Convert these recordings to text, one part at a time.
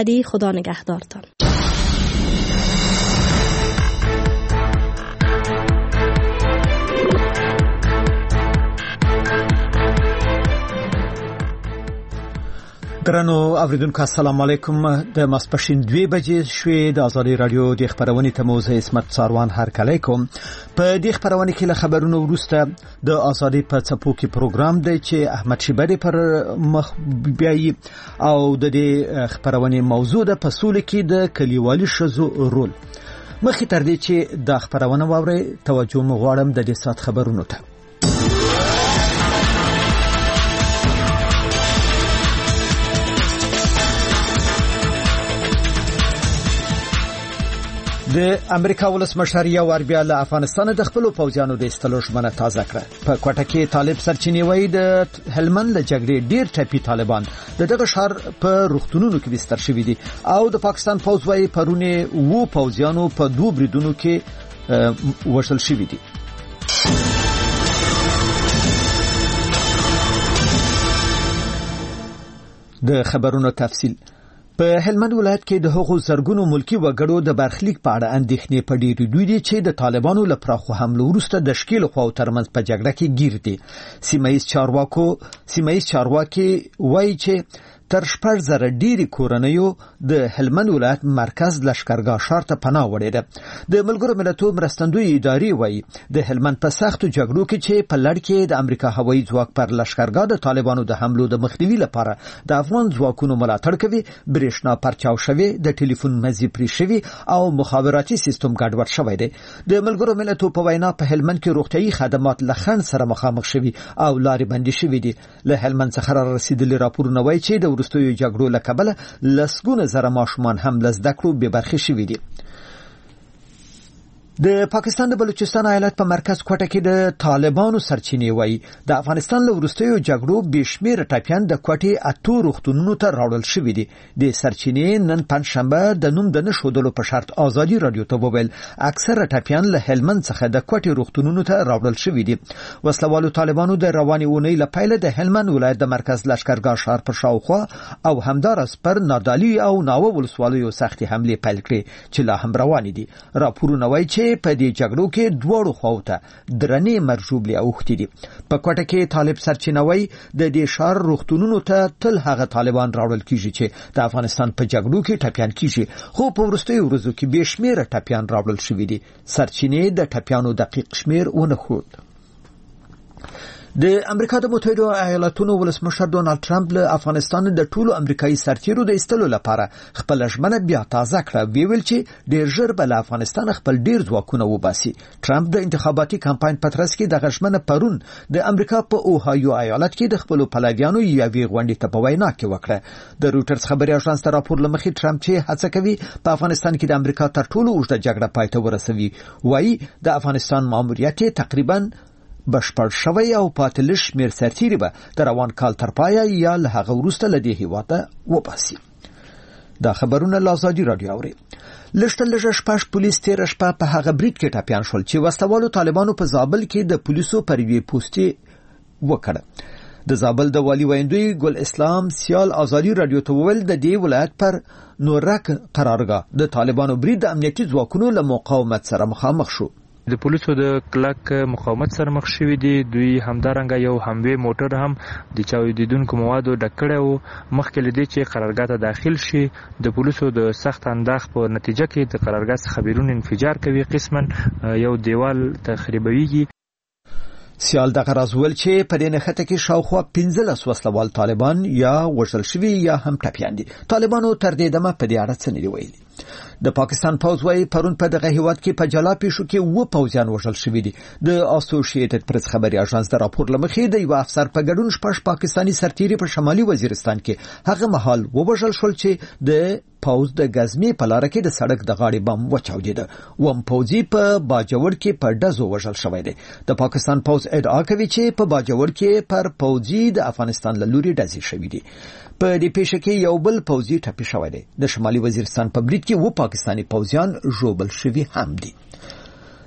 بعدی. خدا نگهدارتان. درنو اوریدونکو السلام علیکم. د ماسپښین 2 بجې شوې. د ازادي رادیو د خبرونې ته موزه اسمت څاروان هرکلی کوم. په دې خبرونه کې له خبرونو وروسته د ازادي په څپو کې پروګرام دی چې احمد شیبری پر مخ بیایي او د دې خبرونې موضوع ده په سولې کې د کلیوالي ښځو رول. مخکې تر دې چې د خبرونه واورئ توجه مو غواړم د دې سات خبرونو ته. د امریکا ولسمشر یو ور بیا له افغانستان د خپل پوځیانو د استلو ژمنه تازه کړه. په کوټه کې طالب سرچینې وای د هلمند له جګړې ډیر ټپي طالبان دغه شهر په روغتونونو کې بستر شوي دي او د پاکستان پوځ وای پرونه وو پوځیانو په 2 بریدونو کې وشل شوي دي. د خبرونو تفصیل. په هلمند ولایت کې د حقوق زرګونو ملکی وګړو د برخلیک په اړه اندېښنې په ډېری دوی دي چې د طالبانو له پراخو حملو وروسته د شکیل خو ترمنځ په جګړه کې گیر دي. سیمایي چارواکي وایي چې تر 4000 ډیری کورنیو د هلمند ولایت مرکز لشکرګاه ښار ته پناه وړي ده. د ملګرو ملتونو مرستندوی ادارې وایي د هلمند په سختو جګړو کې چې په لړ کې د امریکا هوایي ځواک پر لشکرګاه د طالبانو د حملو د مخنیوي لپاره د افغان ځواکونو ملاتړ کوي. برېښنا پرچاو شوی، د ټلیفون مزي پرې شوی او مخابراتي سیستم ګډوډ شوی دی. د ملګرو ملتونو په وینا په هلمند کې روغتيایي خدمات لخن سره مخامخ شوي او لارې بندي شوي دي. له هلمند څخه رسیدلي راپورونه وایي چې د وروستیو جګړو له کبله لسګونه زره ماشومان هم له زده کړو بې برخې شوي دي. د پاکستان د بلوچستان ایالت په مرکز کوټه کې د طالبانو سرچینې وایي د افغانستان له وروستیو جګړو بشمیر ټاپیان د کوټې اتو روغتونونو ته راوړل شوي دي. د سرچینې نن پنځشنبه د نوم د نشودلو په شرط ازادي رادیو ته وویل اکثره ټاپیان له هلمند څخه د کوټې روغتونونو ته راوړل شوي دي. وسلوالو طالبانو د رواني اونۍ له پیله د هلمند ولایت د مرکز لشکرګاه ښار په شاوخوا او همدارس پر نادالی او ناوه ولسوالیو سختي حمله پیل کړې چې لا هم روانې دي. راپورونه وایي چې په دې جګړو کې دوړو خواته درنې مرجوبلي اوختي دي. په کوټه کې طالب سرچینوي د دې شهر روغتونونو ته تل هغه طالبان راوړل کیږي چې د افغانستان په جګړو کې ټپيان کیږي، خو په وروستیو ورځو کې به شمیر ټپيان راوړل شوي دي. سرچینې د ټپيانو دقیق شمیر ونه خود. د امریکا د متحده ایالاتونو ولسمشر ډونالد ټرمپ له افغانستان د ټولو امریکایي سرتیرو د ایستلو لپاره خپل ژمنه بیا تازه کړه. ویل چې ډیر ژر به له افغانستان خپل ډیر ځواکونه وباسي. ټرمپ د انتخاباتي کمپاین په ترڅ کې د ژمنه پرون د امریکا په اوهایو ایالت کې د خپل پلاویانو یوې غونډې ته په وینا کې وکړه. د روټرز خبري اژانس ته راپور لمخې ټرمپ چې هڅه کوي په افغانستان کې د امریکا تر ټولو اوږده جګړه پای ته ورسوي، وایي د افغانستان ماموریت تقریبا بشپړ شوی او پاتلش میر سرتیری به در روان کال تر پایه یا له هغه وروسته له دې هیواته وباسي. دا خبرونه لازادي رادیو اوري. لږ شپږ پولیس تیر شپه په هغه بریټ کې ټاپیان شول چې وسوالو طالبانو په زابل کې د پولیسو پر وی پوسټي وکړه. د زابل د والی ویندوی ګل اسلام سیال ازادي رادیو ته ویل د دې ولایت پر نورک قرارګاه د طالبانو بریټ د امنیتي ځواکونو له مقاومت سره مخامخ شو. د پولیسو د کلک مقاومت سره مخ شوي دي. دوی همدارنګه یو هموی موټر هم د چاودیدونکو موادو ډک کړی و. مخکې له دې چې قرارګاه ته داخل شي د پولیسو د سخت انداز په نتیجه کې د قرارګاه څخه بیرون انفجار کوي، قسما یو دیوال تخریبوي. سیال دغه راځول چې په دې نخته کې شاوخوا 15 وسلوال طالبان یا وژل شوي یا هم ټپيان دي. طالبانو تر دې دمه په دې اړه څه نه دی ویلي. د پاکستان پوځ وايي پرون په دغه هیواد کې په جلا پیښو کې و پوځیان وژل شوي دي. د اسوسییټډ پریس خبري اژانس د راپور لمخې د یو افسر په ګډون شپږ پاکستانی سرتیري په شمالي وزیرستان کې هغه مهال وژل شول چې د پوځ د غزمې په لار کې د سړک د غاړې بم وچاودیده. وم پوځي په باجوړ کې په ډزو وژل شوی دی. د پاکستان پوځ ادعا کوي چې په باجوړ کې پر پوځي د افغانستان له لوري ډزې شوې دي. په دې پیښه کې یو بل پوځي ټپي شوی دی. د شمالي وزیرستان په بریټ کې و پاکستانی پوځیان ژوبل شوي هم دي.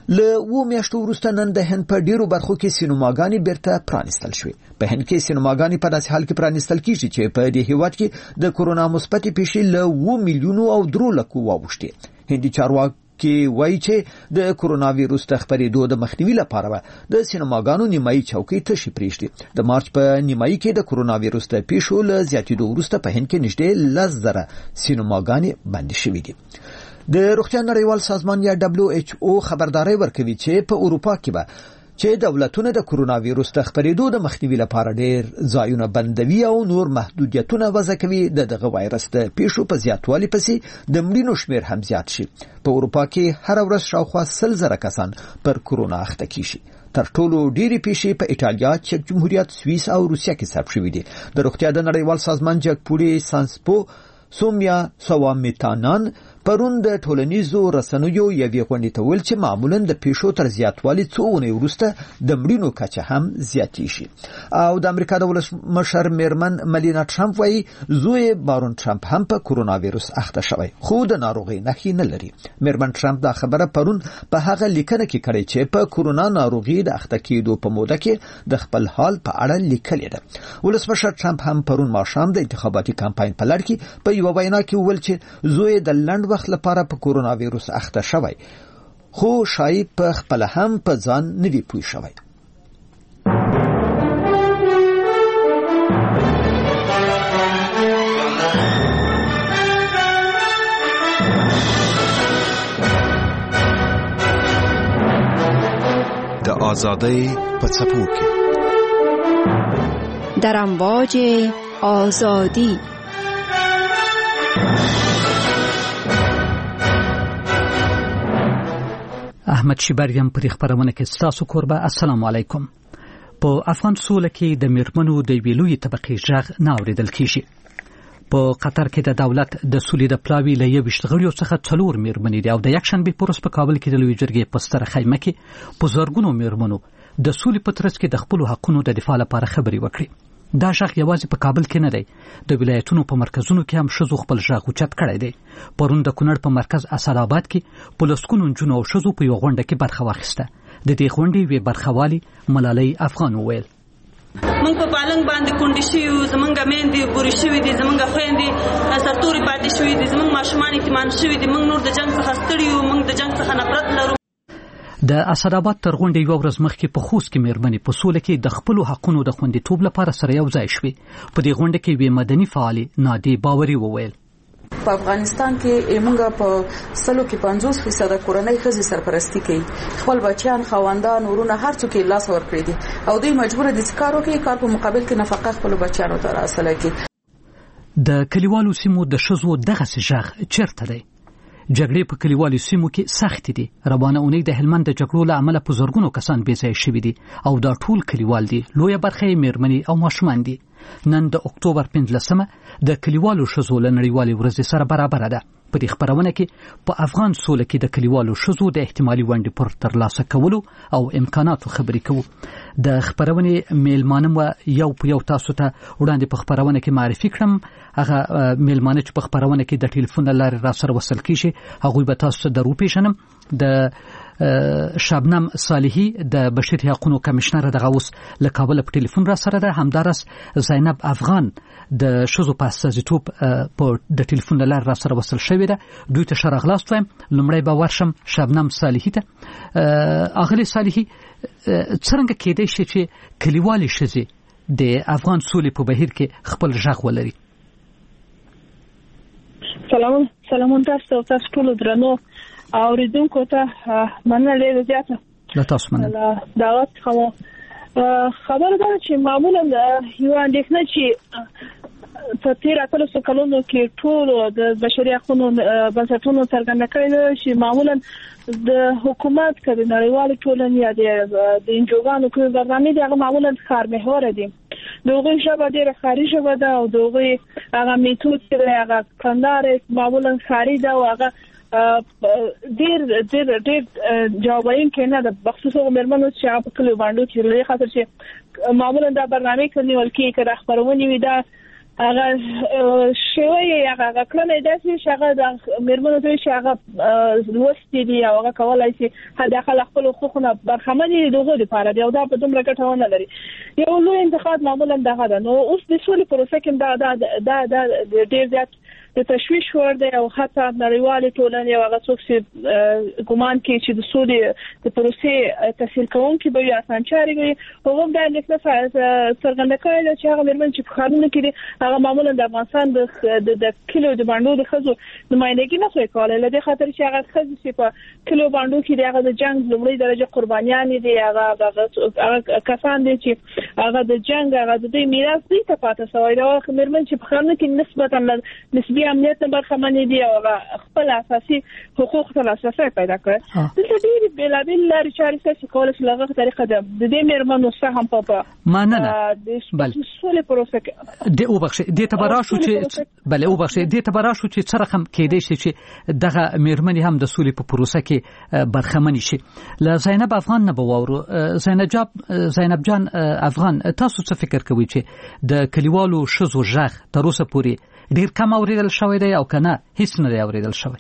له 2 میاشتو وروسته نن د هند په ډیرو برخو کې سینماګانې بیرته پرانیستل شوې. په هند کې سینماګانې په داسې حال کې پرانیستل کیږي چې په دې هیواد کې د کورونا مثبت پیښې له 2 میلیونو او 3 لکو واوښتې. هندي چارواکي وایي چې د کورونا وایرس د خپرېدو د مخنیوي لپاره د سینماګانو نیمایي چوکۍ تشې پرېږدي. د مارچ په نیمایي کې د کورونا وایرس د پیښو له زیاتېدو وروسته په هند کې نږدې 10,000 سینماګانې بندې شوې دي. د روغتیا نړیوال سازمان یا WHO خبرداري ورکوي چې په اروپا کې به چې دولتونه د کورونا وایرس د خپرېدو د مخنیوي لپاره ډېر ځایونه بندوي او نور محدودیتونه وضع کوي. دغه وایرس د پیښو په زیاتوالي پسې د مړینو شمیر هم زیات شي. په اروپا کې هر ورځ شاوخوا 100,000 کسان پر کورونا اخته کیږي. تر ټولو ډېری پیښې په ایټالیا، چک جمهوریت، سویس او روسیا کې ثبت شوې دي. د روغتیا د نړیوال سازمان جګپوړي سانسپو سومیا سوامیتانان پرون د ټولنیزو رسنیو یوې غونډې ته ویل چې معمولا د پیښو تر زیاتوالي څو اونۍ وروسته د مړینو کچه هم زیاتې شي. او د امریکا د ولسمشر میرمن ملینا ټرمپ وایي زوی بارون ټرمپ هم په کورونا وایرس اخته شوی خو د ناروغۍ نښې نه لري. میرمن ټرمپ دا خبره پرون په هغه لیکنه کې کړې چې په کورونا ناروغي د اخته کېدو په موده کې د خپل حال په اړه لیکلې ده. ولسمشر ټرمپ هم پرون ماښام د انتخاباتي کمپاین په لړ کې په یو وینا کې وویل چې زوی د لنډ وخت لپاره په کورونا وایرس اخته شوی خو شاید په خپل هم په ځان نه وي پوه شوی. د آزادۍ په څپو کې در امواج آزادی احمد شیبریم پر خبرونه کې تاسو کوربه. السلام علیکم. په افغان سوله کې د میرمنو د ویلوي طبقه ژغ نه اوریدل کیږي. په قطر کې د دولت د سولې د پلاوی له 21 غړیو څخه 4 میرمنې دي او د یکشنبه پروس په کابل کې د لوی جرګې په ستره خیمه کې په زرګونو میرمنو د سولې په ترڅ کې د خپل حقونو د دفاع لپاره خبرې وکړي. دا ژغ یوازې په کابل کې نه دی، د ولایتونو په مرکزونو کې هم ښځو خپل ژغ اوچت کړی دی. پرون د کونړ په مرکز اسداباد کې په لسګونو نجونو او ښځو په یو غونډه کې برخه واخیسته. د دې غونډې وی برخوالي ملالۍ افغان وویل: موږ په پالنګ باندې کونډې شوي، زمونږ میندې بورې شوي دي، زمونږ خویندې سرتورې پاتې شوي دي، زمونږ ماشومان یتیمان شوي دي، موږ نور د جنګ څخه ستړي یو، موږ د جنګ څخه نفرت لرو. د اسداباد تر غونډې یو ورځ مخکې په خوست کې میرمنې په سوله کې د خپل حقونو د خوندیتوب لپاره سره یو ځای شوې. په دې غونډه کې وی مدني فعالي نادي باوري وویل: په افغانستان کې موږ په سلو کې 50% کورنۍ ښځې سرپرستی کوي. خپل بچیان، خواندان، ورونه هر څوک یې لاس ورکړي دي او دوی مجبور دي چې کار وکړي، کار په مقابل کې نفقه خپل بچیانو ته راوصله کړي. د کلیوالو سیمو د ښځو دغه ژغ چیرته دی؟ جګړې په کلیوالو سیمو کې سخت دي. روانه اونۍ د هلمند د جګړو له امله په زرګونو کسان بې ځایه شوي دي او دا ټول کلیوال دي. لویه برخه یې میرمنې او ماشومان دي. نن د اکتوبر 15مه د کلیوالو ښځو له نړیوالې ورځې سره برابره ده. په دې خبرونه کې په افغان سوله کې د کلیوالو ښځو د احتمالي ونډې پر ترلاسه کولو او امکاناتو خبرې کوو. د خبرونې میلمانه یو په یو تاسو ته وړاندې په خبرونه کې معرفي کړم. هغه میلمانه چې په خبرونه کې د ټلیفون لارې را سره وصل کیږي هغه به تاسو ته درو پیژنم. د شبنم صالحي د بشري حقوقو کمشنر دغه اوس له کابل په ټلیفون را سره ده. همدارس زینب افغان د شذو په استازیتوب په د ټلیفون لارې را سره وصل شوې ده. دوی ته شرغلاست وایم. لومړی به ورشم شبنم صالحي ته. اغلی صالحي څنګه کېدای شي چې کلیوالي ښځې د افغان سولې په بهیر کې خپل ژغ ولري؟ سلامون تاسو ټول درنو اوریدونکو ته مننه ډېره زیاته. لا تاسو مننه. دعوت خبره ده چې معمولا یو اندېښنه چې په تیر 13 کلونو کې ټول د بشري حقوقو بنسټونو څرګنده کړې ده چې معمولا د حکومت کړي نړیوال ټولنې یا د انجوګانو کوم برنامه دي هغه معمولا ښکار محور دي. دغه ژبه ډېره ښکاري ژبه ده او دغه هغه میتود چې هغه کندار معمولا ښکاري ده او هغه ډېر جوابین کې نه ده. بخصوصا مېرمنو چې هغه په کلیو باندې چې لري خاطر چې معمولا دا برنامه کوي ولکې کړه خبرونه وي دا هغه شوی هغه کړنې داسې چې هغه د میرمنو ته چې هغه لوستي دي او هغه کولای شي داخله خپل حقوقونه برخمن دي دغه لپاره دی او دا په دومره ګټونه لري یو لوی انتخاب معمولا دغه ده نو اوس د سولې پروسه کې دا ډیر زیات د تشویش ور دی او حتی نړیوال ټولنې او هغه څوک چې ګومان کوي چې د سولې د پروسې تسهیل کوونکي به اسانچاري وي هغه د لیکنه څرګنده کړې چې هغه میرمن چې په خارونه کې هغه معمولا د افغانستان د کلو د باندې د خزو نمائندګي نه کوي کولای لدې خاطر چې هغه خزو چې په کلو باندې کې هغه د جنگ لومړی درجه قربانيان دي هغه کسان دي چې هغه د جنگ هغه د میراث دي ته پاتې شوی دا میرمن چې په خارونه کې نسبتا نسبی امنیت برخمن دي او خپل اساسي حقوق ته لاسرسي پیدا کړي د دې بلابل لارې چارې چې کولای شي لغه طریقه ده د دې میرمنو سهم په مننه بل سولې پروسه د وبخښه د تبراشو چې بل وبخښه د تبراشو چې څه رقم کېدې شي چې دغه میرمنې هم د سولې په پروسه کې برخمن شي ل زینب افغان نه بوورو زینب جان افغان تاسو څه فکر کوئ چې د کلیوالو شزو ژغ تر اوسه پورې ډیر کم اوریدل شوی دی او کنه هیڅ نه دی اوریدل شوی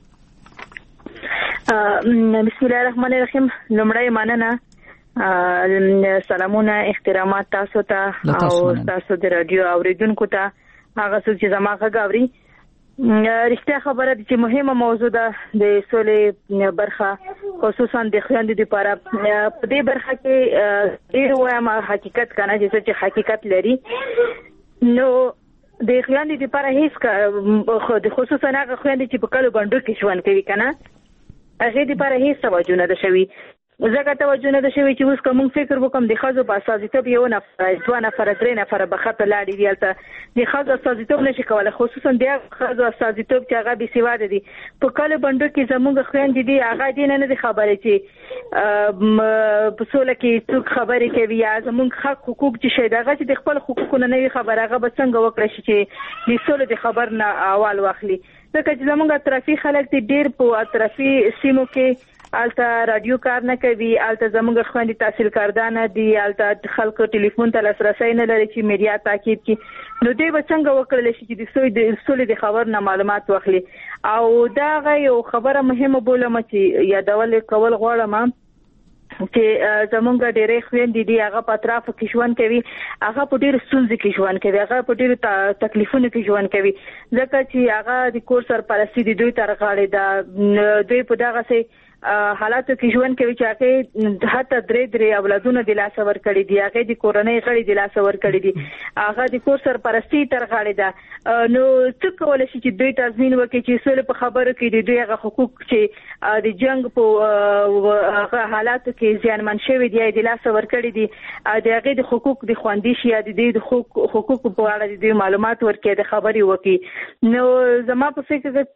بسم الله الرحمن الرحیم لمړی مننه سلامونه احترامات تاسو ته او تاسو د رادیو اوریدونکو ته هغه څه چې زما غاوري رښتیا خبره ده چې مهمه موضوع ده د سولې برخه خصوصا د خويندو لپاره په دې برخه کې ډیر وایم حقیقت کنه چې حقیقت لري نو د خويندو لپاره هیڅ خصوصا هغه خويندې چې په کلو باندې کې ژوند کوي کنه هغه لپاره هیڅ توجه نه ده شوی زګه توجه نه ده شوی چې اوس کوم فکر وکم د خزو په اساسیتوب یو نفر دوه نفر درې نفر به خطر لاړ دی البته د خزو اساسیتوب نشي کولای خصوصا د خزو اساسیتوب چې هغه به سیواده دي په کلو باندې کې زموږ خويندې دي هغه دین نه دي خبره چې په سوله کې څوک خبرې کوي یا زموږ حقوق چې شي دغه چې د خپل حقوقونه نه خبره هغه به څنګه وکړي چې د سوله د خبر نه اول واخلي ځکه چې زموږ اطرافي خلک ډیر په اطرافي سیمو کې الته رادیو کار نه کوي الته زموږ خويندې تحصیل کاردانه دي الته خلکو ټلیفون ته لاسرسي نه لري چې میډیا تاکید کی نو دوی به څنګه وکړل شي چې د سولې د خبر نه معلومات واخلي او دا یو خبره مهمه بولم چې یادول کول غواړم چې زمونږ ډېرې خويندې دي هغه په اطراف کې ژوند کوي هغه په ډېر ستونزې کې ژوند کوي هغه په ډېر تکلیفونو کې ژوند کوي ځکه چې هغه د کور سرپرستی د دوی تر غاړې ده دوی په دغه سي حالاتو کې ژوند کوي چې هغه حتی درې اولادونه د لاس ور کړی دي هغه د کورنۍ غړي د لاس ور کړی دي هغه د کور سرپرستی تر غاړې ده نو څه کولای شي چې دوی تضمین وکړي چې سولې په خبرو کې د دوی هغه حقوق چې د جنگ په حالاتو کې ځانمن شوی دی د لاس ور کړی دي د هغه د حقوق د خواندې شي د دې حقوق په اړه د معلومات ورکړي د خبري وکړي نو زما په فکر کې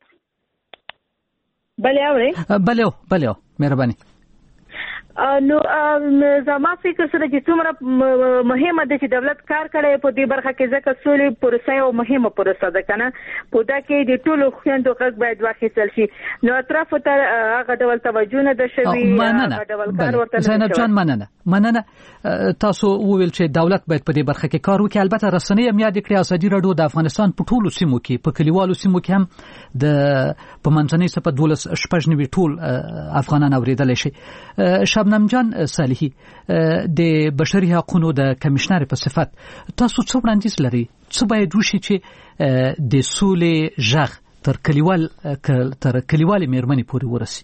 بله مهرباني نو زما فکر سره چې څومره مهمه ده چې دولت کار کوي په دې برخه کې ځکه سولې پروسه او مهمه پروسه ده کنه په دا کې د ټولو خويندو حق باید واخیستل شي نو اطراف ته هغه ډول توجه نه ده شوی هغه ډول کار ورته زینب جان مننه تاسو وویل چې دولت باید په دې برخه کې کار وکړي البته رسنۍ هم یاد کړي ازادي رادیو د افغانستان په ټولو سیمو کې په کلیوالو سیمو کې هم د په منځنۍ صفه 12 ټول افغانان اوریدل شي شبنم جان صالحي د بشري حقوقو د کمشنر په صفت تاسو څو وړاندیز لري څه باید وشي چې د سولې ژغ تر کلیوال میرمنې پورې ورسي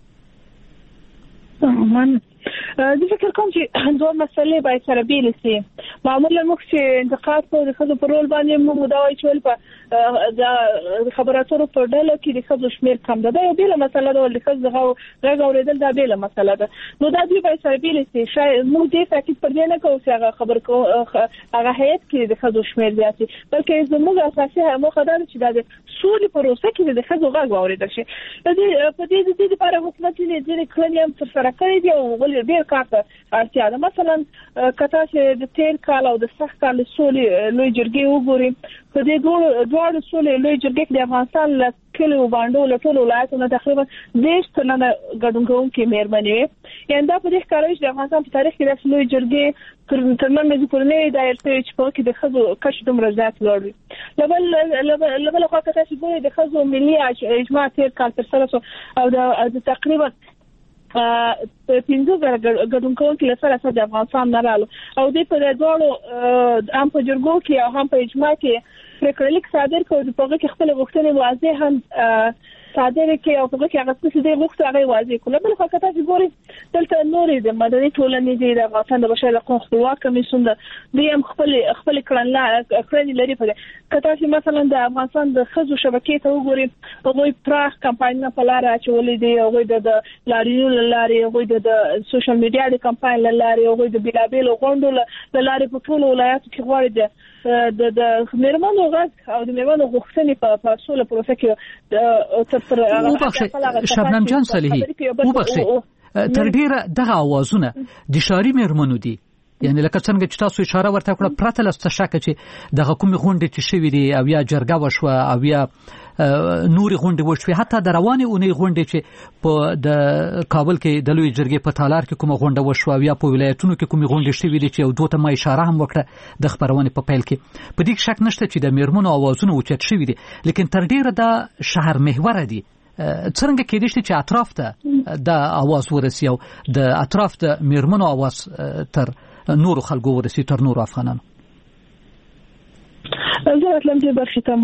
زه فکر کوم چې دوه مسلې باید سره بیل شي معمولا موږ چې انتقاد کوو د خزو په رول باندې موږ دا وایو چې په د خبراتو په ډله کې د خزو شمیر کم ده دا یو بیل مسله ده ول خزو غږ اوریدل دا بیل مسله ده نو دا دوی باید سره بیل شي شاید موږ دې تاکید پر دې نه کوو چې هغه خبر کو هغه هیڅ کې د خزو شمیر زیاتي بلکې زموږ اساسي موخه دا چې د سولې پروسه کې د خزو غږ اوریدل شي په دې لپاره حکومت دې کړنې هم تر سره کړې دي او ولې ډېر کار ته اړتیا ده مثلا کته چې د تیر کال کال او د سخت کال سولې لوی جرګې وګوري په دې دوه سولې لوی جرګې د افغانستان له کلیو باندې له ټولو ولایتونو تقریبا 10 تنه ګډون کوونکي مېرمنې یعنی دا په دې ښکاري چې د افغانستان په تاریخ کې د لوی جرګې ترمنځ کورنۍ دایره چې په کې د خزو کچ دومره زیات لوړ وي لبل خو کته چې ګوري د خزو ملي اجماع تیر کال تر سره او د تقریبا 15 ګډون کوونکي لپاره د افغانستان نه رالو او د په دوړو هم په جرګو کې او هم په اجماع کې پریکړه لیک صادر کړو په هغه کې خپل غوښتنې واضح هم صادر کې او په هغه کې هغه څه چې غوښتنه هغه واضح کړل بل خو کته چې ګوري دلته نورې د مدني ټولنې د افغانستان د بشري حقوقو خپلواک کمیسیون د هم خپل کړنې لري په کته چې مثلا د افغانستان د خزو شبکې ته وګوري هغه پراخ کمپاینونه په لار اچولې دي هغه د لاریو لاري هغه د سوشل میډیا د کمپاین لاري هغه د بلابل غونډو لاري په ټولو ولایتو کې غواړي د مېرمنو غږ او د مېرمنو غوښتنې په سوله پروسه کې شبنم جان صالحي تر ډیره دغه اوازونه د شاري مېرمنو دي یعنی لکه څنګه چې تاسو اشاره ورته کړه پرته لسته شک چې دغه کومې غونډې چې شوې دي او یا جرګه وشوه او یا نوري غونډې وشوي حتی د روانې اونۍ غونډې چې په د کابل کې د لوی جرګې په تالار کې کومه غونډه وشوه او یا په ولایتونو کې کومې غونډې شوې دي چې یو دوه ته ما اشاره هم وکړه د خبرونې په پیل کې په دې شک نشته چې د مېرمنو اوازونه اوچت شوي دي لیکن تر ډیره د شهر محور دي څنګه کېدای شي چې اطراف ته د اواز ورسي او د اطراف د مېرمنو اواز تر نورو خلکو ورسي تر نورو افغانانو زه اتلم چې برخه ته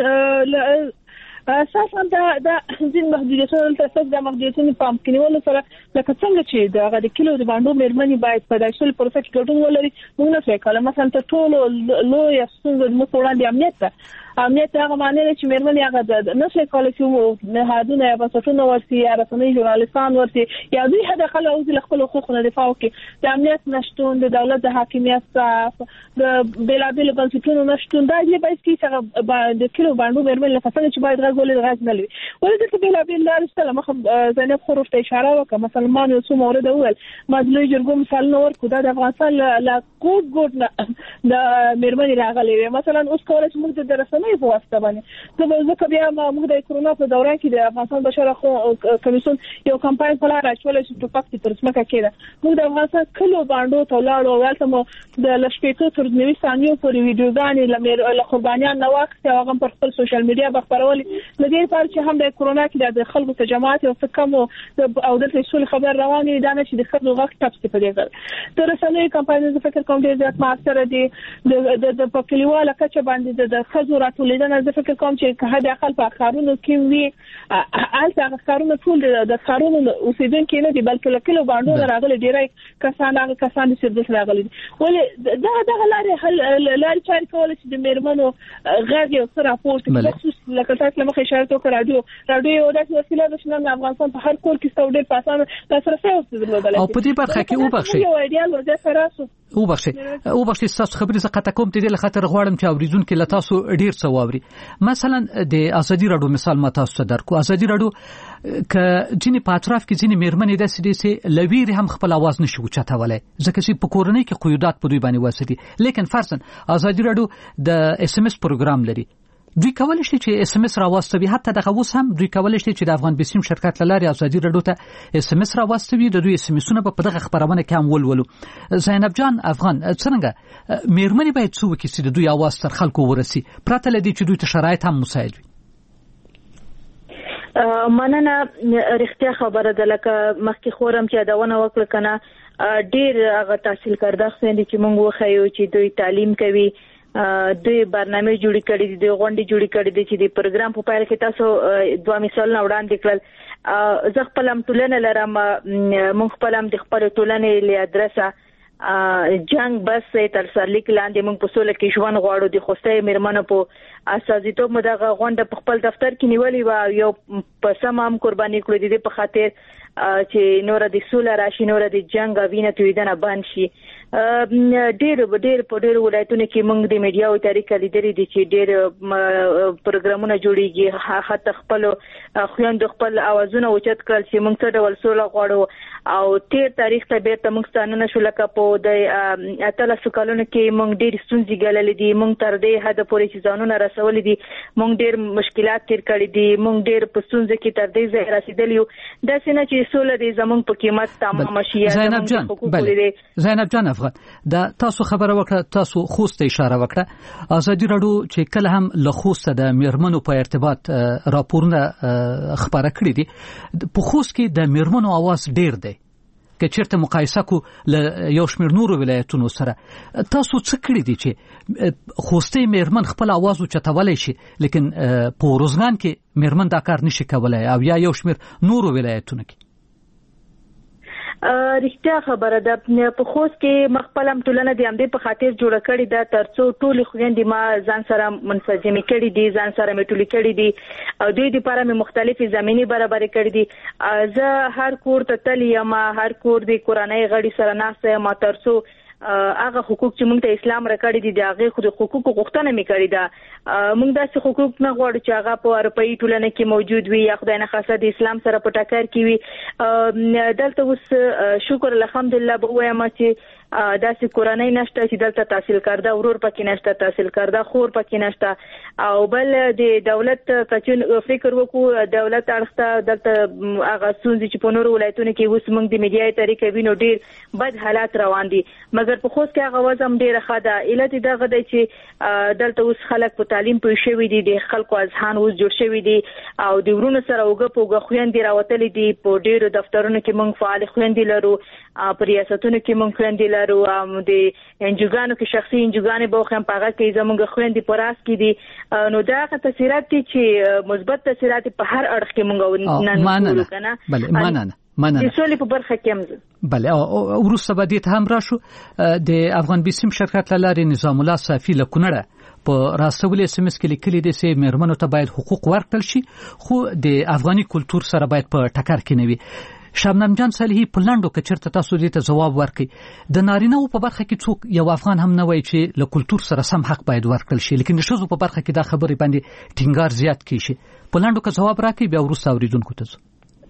اساسا دا ځین محدودیتونه تاسو د محدودیتونو په پام کې نیول سره لکه څنګه چې د کلو د باندې مېرمنې باید په داسې پروسه کې ګډون ولري موږ نه فکر مثلا ته ټول لوی ستونزې د مخوړاندې امنیت هغه معنی چې مېرمنې هغه نه شي کولای چې نهادونه یا بنسټونه ورسي یا رسنۍ ژورنالیستان ورسي یا دوی هدا خلک او د خپل حقوقو دفاع کوي د امنیت نشټون د دولت د حاکمیت د بلابل بنسټونو نشټون دا یې باید چې د کلو باندې مېرمنې لپاره چې باید غوړي غاز نه لري ولې د بلابل لار سره مخ زینب خروف ته اشاره وکړه مثلا ما یو څو مورد اول مدلوی جرګو مثال نو ورکو د افغانستان لا کوډ د مېرمنې راغلي مثلا اوس کولای چې موږ د رسنۍ په واسطه باندې ځکه بیا موږ د کرونا په دوران کې د افغانستان بشري حقوقو کمیسیون یو کمپاین په لار اچول چې په پکې تر څمکه کېده موږ د افغانستان کلو باندې تولاړو ولته مو د لشپېتو تر 90 ثانیو پورې ویډیوګانې له قربانیان نو وخت هغه پر خپل سوشل میډیا بخبرول لدې لپاره چې هم د کرونا کې د خلکو ته جماعت او څکم او د رسول خبر رواني دا نه چې د خلکو وخت تاسو په دې ګر تر رسنۍ کمپاینونه د فکر کوم ډیر زیات ماستر دي د پکلیواله کچه باندې د خزو راتولیدنه د فکر کوم چې که د خپل په خارونو کې وي الته خارونو ټول د خارونو اوسیدونکو نه دي بلکې لکه باندې راغلي ډیرای کسان چې د راغلي ولې دا لارې چاري کول چې د مېرمنو غږ یو سره راپورټ خصوص لکه تاسو لمخې اشاره وکړه رادیو یو داسې وسیله ده چې نن افغانستان په هر کور کې ستوډر پاسانه تاسو سره درلودل او په دې برخه کې وبخښئ تاسو خبرې څه قطع کوم ته د خاطر غواړم چې اوریدونکو له تاسو ډیر څه واوري مثلا د ازادي رادیو مثال ما تاسو درکو ازادي رادیو ک ځینې په اطراف کې ځینې مېرمنې داسې دي چې لویر هم خپل आवाज نشي اوچتولای ځکه چې په کورنۍ کې قیودات په دوی باندې واسطي لیکن فرضاً ازادي رادیو د اس ام اس پروګرام لري دوی کولای شي چې اس ام اس راوستوي حتی دغه اوس هم دوی کولای شي چې د افغان بسیم شرکت لاري ازادي رادیو ته اس ام اس راوستوي د دوی اس ام اسونه په دغه خبرونه کې هم ولولو زینب جان افغان څنګه مېرمنې باید څو کې چې د دوی आवाज تر خلکو ورسي پرته لدی چې دوی ته شرایط هم مساعد وي مننه رښتیا خبره ده لکه مخکې خورم چې دا ونه وکړه کنه ډیر هغه تحصیل کرده خسن چې موږ وخایو چې دوی تعلیم کوي دوی برنامه جوړی کړی دي غونډې جوړی کړی دي چې د پروګرام په پایله کې تاسو دوه مثالونه وړاندې کړل زه خپل هم ټولنه لرم موږ خپل هم د خپل ټولنې له ادرسه جنگ بس تر سرلیک لاندې موږ په سوله کې ژوند غواړو د خوستې مېرمنو په اساسیتوب مدغه غونډه په خپل دفتر کې نیولې و یو په سمام قرباني کړې دي په خاطر چې نور د سوله راشي نور د جنگ او وینې تویدنه باندې شي ډېر په ډېر ولایتونو کې موږ د میډیا او طریقې لیدلې دي چې ډېر پروګرامونه جوړیږي حتی خپل خويند خپل اوازونه اوچت کړل چې موږ څه ډول سوله غواړو او تیر تاریخ ته بیرته موږ ستانه شو لکه په د اتل سکالونو کې موږ ډېر ستونزې ګاللې دي موږ تر دې حد پورې چې ځانونه رسولې دي موږ ډېر مشکلات تیر کړې دي موږ ډېر په ستونزې کې تر دې ځای رسیدلی یو دا څنګه چې سوله دې زموږ په قیمت تمام شي. زینب جان افغان دا تاسو خبره وکړه تاسو خوست اشاره وکړه ازادي راډیو چې کله هم له خوست د میرمنو په ارتباط راپورونه خبره کړې دي په خوست کې د میرمنو आवाज ډېر دی که چیرته مقایسه کو له یو شمېر نورو ولایتونو سره تاسو څه کړی دي چې خوستي میرمن خپل आवाज اوچتولای شي لیکن په روزګان کې میرمن دا کار نشي کولای او یا یو شمېر نورو ولایتونو کې رښتیا خبره ده په خوست کې مخپلم ټولنه د امدې په خاطر جوړ کړی دا ترڅو ټول خويندې ما ځان سره منسجم کړي دي ځان سره میټول کړي دي او دوی لپاره مې مختلفې زميني برابر کړي دي زه هر کور ته تللی یم هر کور د کورنۍ غړي سره ناسته یم ترڅو هغه حقوق چې موږ ته اسلام راکړي دي د هغه خو حقوق غوښتنه مې کړې ده موږ داسې حقوق نه غواړو چې هغه په اروپאי ټولنه کې موجود وي یا خدای نه خاصه د اسلام سره په ټکر کې وي دلته اوس شکر الحمدلله به وایم چې داسې کورنۍ نشته چې دلته تحصیل کرده ورور پکې نشته تحصیل کرده خور پکې نشته او بل د دولت کچن فکر وکړو دولت اړخته دلته هغه ستونزې چې په نورو ولایتونو کې اوس موږ د میډیا طریقې وینو ډېر بد حالات روان دي مګر په خوست کې هغه وضع ډېره ښه ده علت دا غده چې دلته اوس خلک په تعلیم پوه شوي دي د خلکو اذهان اوس جوړ شوي دي او د ورونو سره وګه خويندې راوتلې دي په ډېرو دفترونو کې موږ فعال خويندې لرو په ریاستونو کې موږ خويندې لرو د انجوګانو کې شخصي انجوګانې به خو هم پاغه کې زموږ خويندې پراس کې دي نو دا تاثیرات دي چې مثبت تاثیرات په هر اړخ کې موږ نن ورو کنه بله مننه د سولې په برخه کې هم بله وروسته به دې هم راشو د افغان بیسیم شرکت لارې نظام الله صافي لکونړه په راسولې سمس کې لیکلي دي چې میرمنو ته باید حقوق ورکړل شي خو د افغاني کلچر سره باید په ټکر کې نه وي شبنم جان صالحي په لاندو کې چرته تاسو دې ته جواب ورکړي د نارینه په برخه کې څوک یو افغان هم نه وایي چې له کلچر سره سم حق باید ورکړل شي لیکن د شذو په برخه کې دا خبرې باندې ټینګار زیات کیږي په لاندو کې جواب راکړي بیا ورسره اوریدونکو ته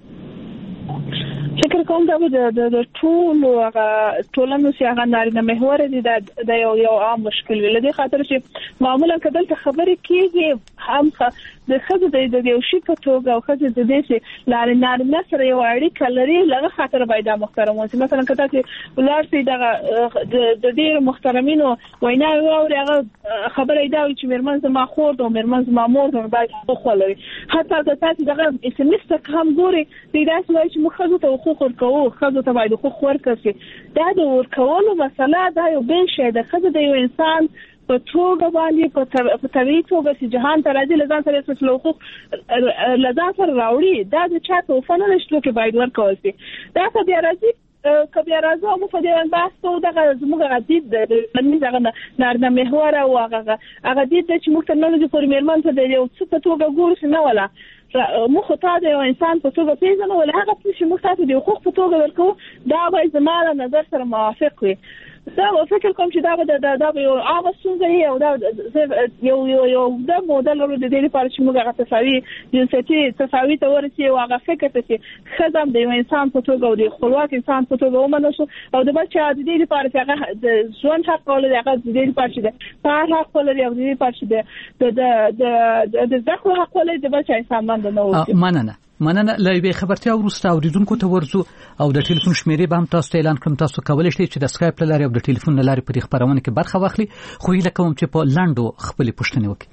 فکر کوم دا د ټولو ټولنو چې هغه نارینه محور دي د یو عام مشکل ویل دي خاطر چې معمولا کله خبرې کیږي هم د خزه د یو شي په توګه او خزه د دې چې نارینه سره یو اړیکه لري لږه خاطر باید محترم وي مثلا کته چې ولارسي د ډېر محترمینو وینا او هغه خبرې دا چې مرمن زما خور او مرمن زما مور باید حقوق ولري حتی د تاسو دغه اسم لست هم ګوري د داسې وایي چې مخزه ته حقوق ورکوو خزه ته باید حقوق ورکړي دا د ورکولو مسله دا یو بل شی د خزه د یو انسان په توګه باندې په طبيعي توګه چې جهان ته راځي لزان سره څه حقوق لزان سره راوړي دا د چا په فن نشته کې باید ورکول شي دا څه بیا راځي کبه راځو مو په دې بحث ته دغه زموږ غدید د دغه نارینه محور او هغه غدید چې موږ ته نه د پرمیرمن ته د یو څه په توګه ګورس نه ولا مخ ته د انسان په توګه پیژنو ولا هغه چې موږ ته د حقوق په توګه ورکو دا به زموږ نظر سره موافق وي دا فکر کوم چې دا به یو عام څنګه او دا یو د موډل ورو د دې لپاره چې موږ هغه تساوي جنسيتي تساوي ته ورسي او هغه فکر ته چې خدام د انسان په توګه او د خپلواک انسان په توګه ومنو او د بل چا د دې لپاره چې هغه د ژوند حق ولري هغه د دې لپاره چې د کار حق ولري او د دې لپاره چې د ذکر حق ولري د بل چا انسان باندې نه مننه لایبه خبرتیا ورسته اوریدونکو ته ورزو او د ټلیفون شمیرې به هم تاسو ته اعلان کړم تاسو کولای شئ چې د اسکایپ لارې او د ټلیفون لارې په خبرونه کې برخه واخلي خو هیله کوم چې په لاندو خپل پوښتنه وکړي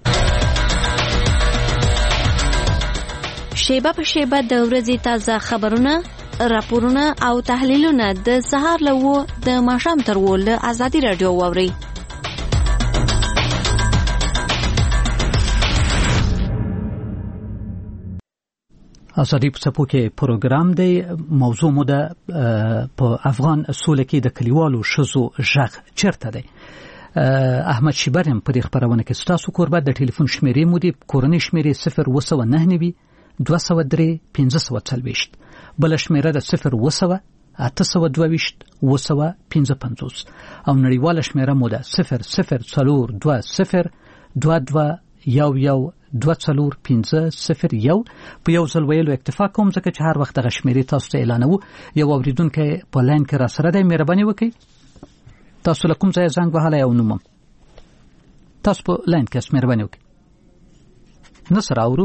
شیبه په شیبه د ورځې تازه خبرونه راپورونه او تحلیلونه د سهار له د ماښام تر ول ازادي رادیو ووري ازادي په څپو کې پروګرام دی موضوع مو ده په افغان سوله کې د کلیوالو شذو ژغ چیرته دی احمد شیبرم په دې خبرونه کې ستاسو قربت د ټلیفون شمیرې مو دی کورنۍ شمیرې 0 203 1540 بل شمیره د 0 822 955 او نړیواله شمیره مو ده 00220221 24501 په یو ځل ویلو اکتفا کوم ځکه چې هر وخت د شمیرې تاسو ته اعلانوو. یو اوریدونکو په لاین کې را سره دی، مهرباني وکړئ تاسو له کوم ځای زنګ وهلی او نوم تاسو په لاین کې مهرباني وکړئ. نصر اورو.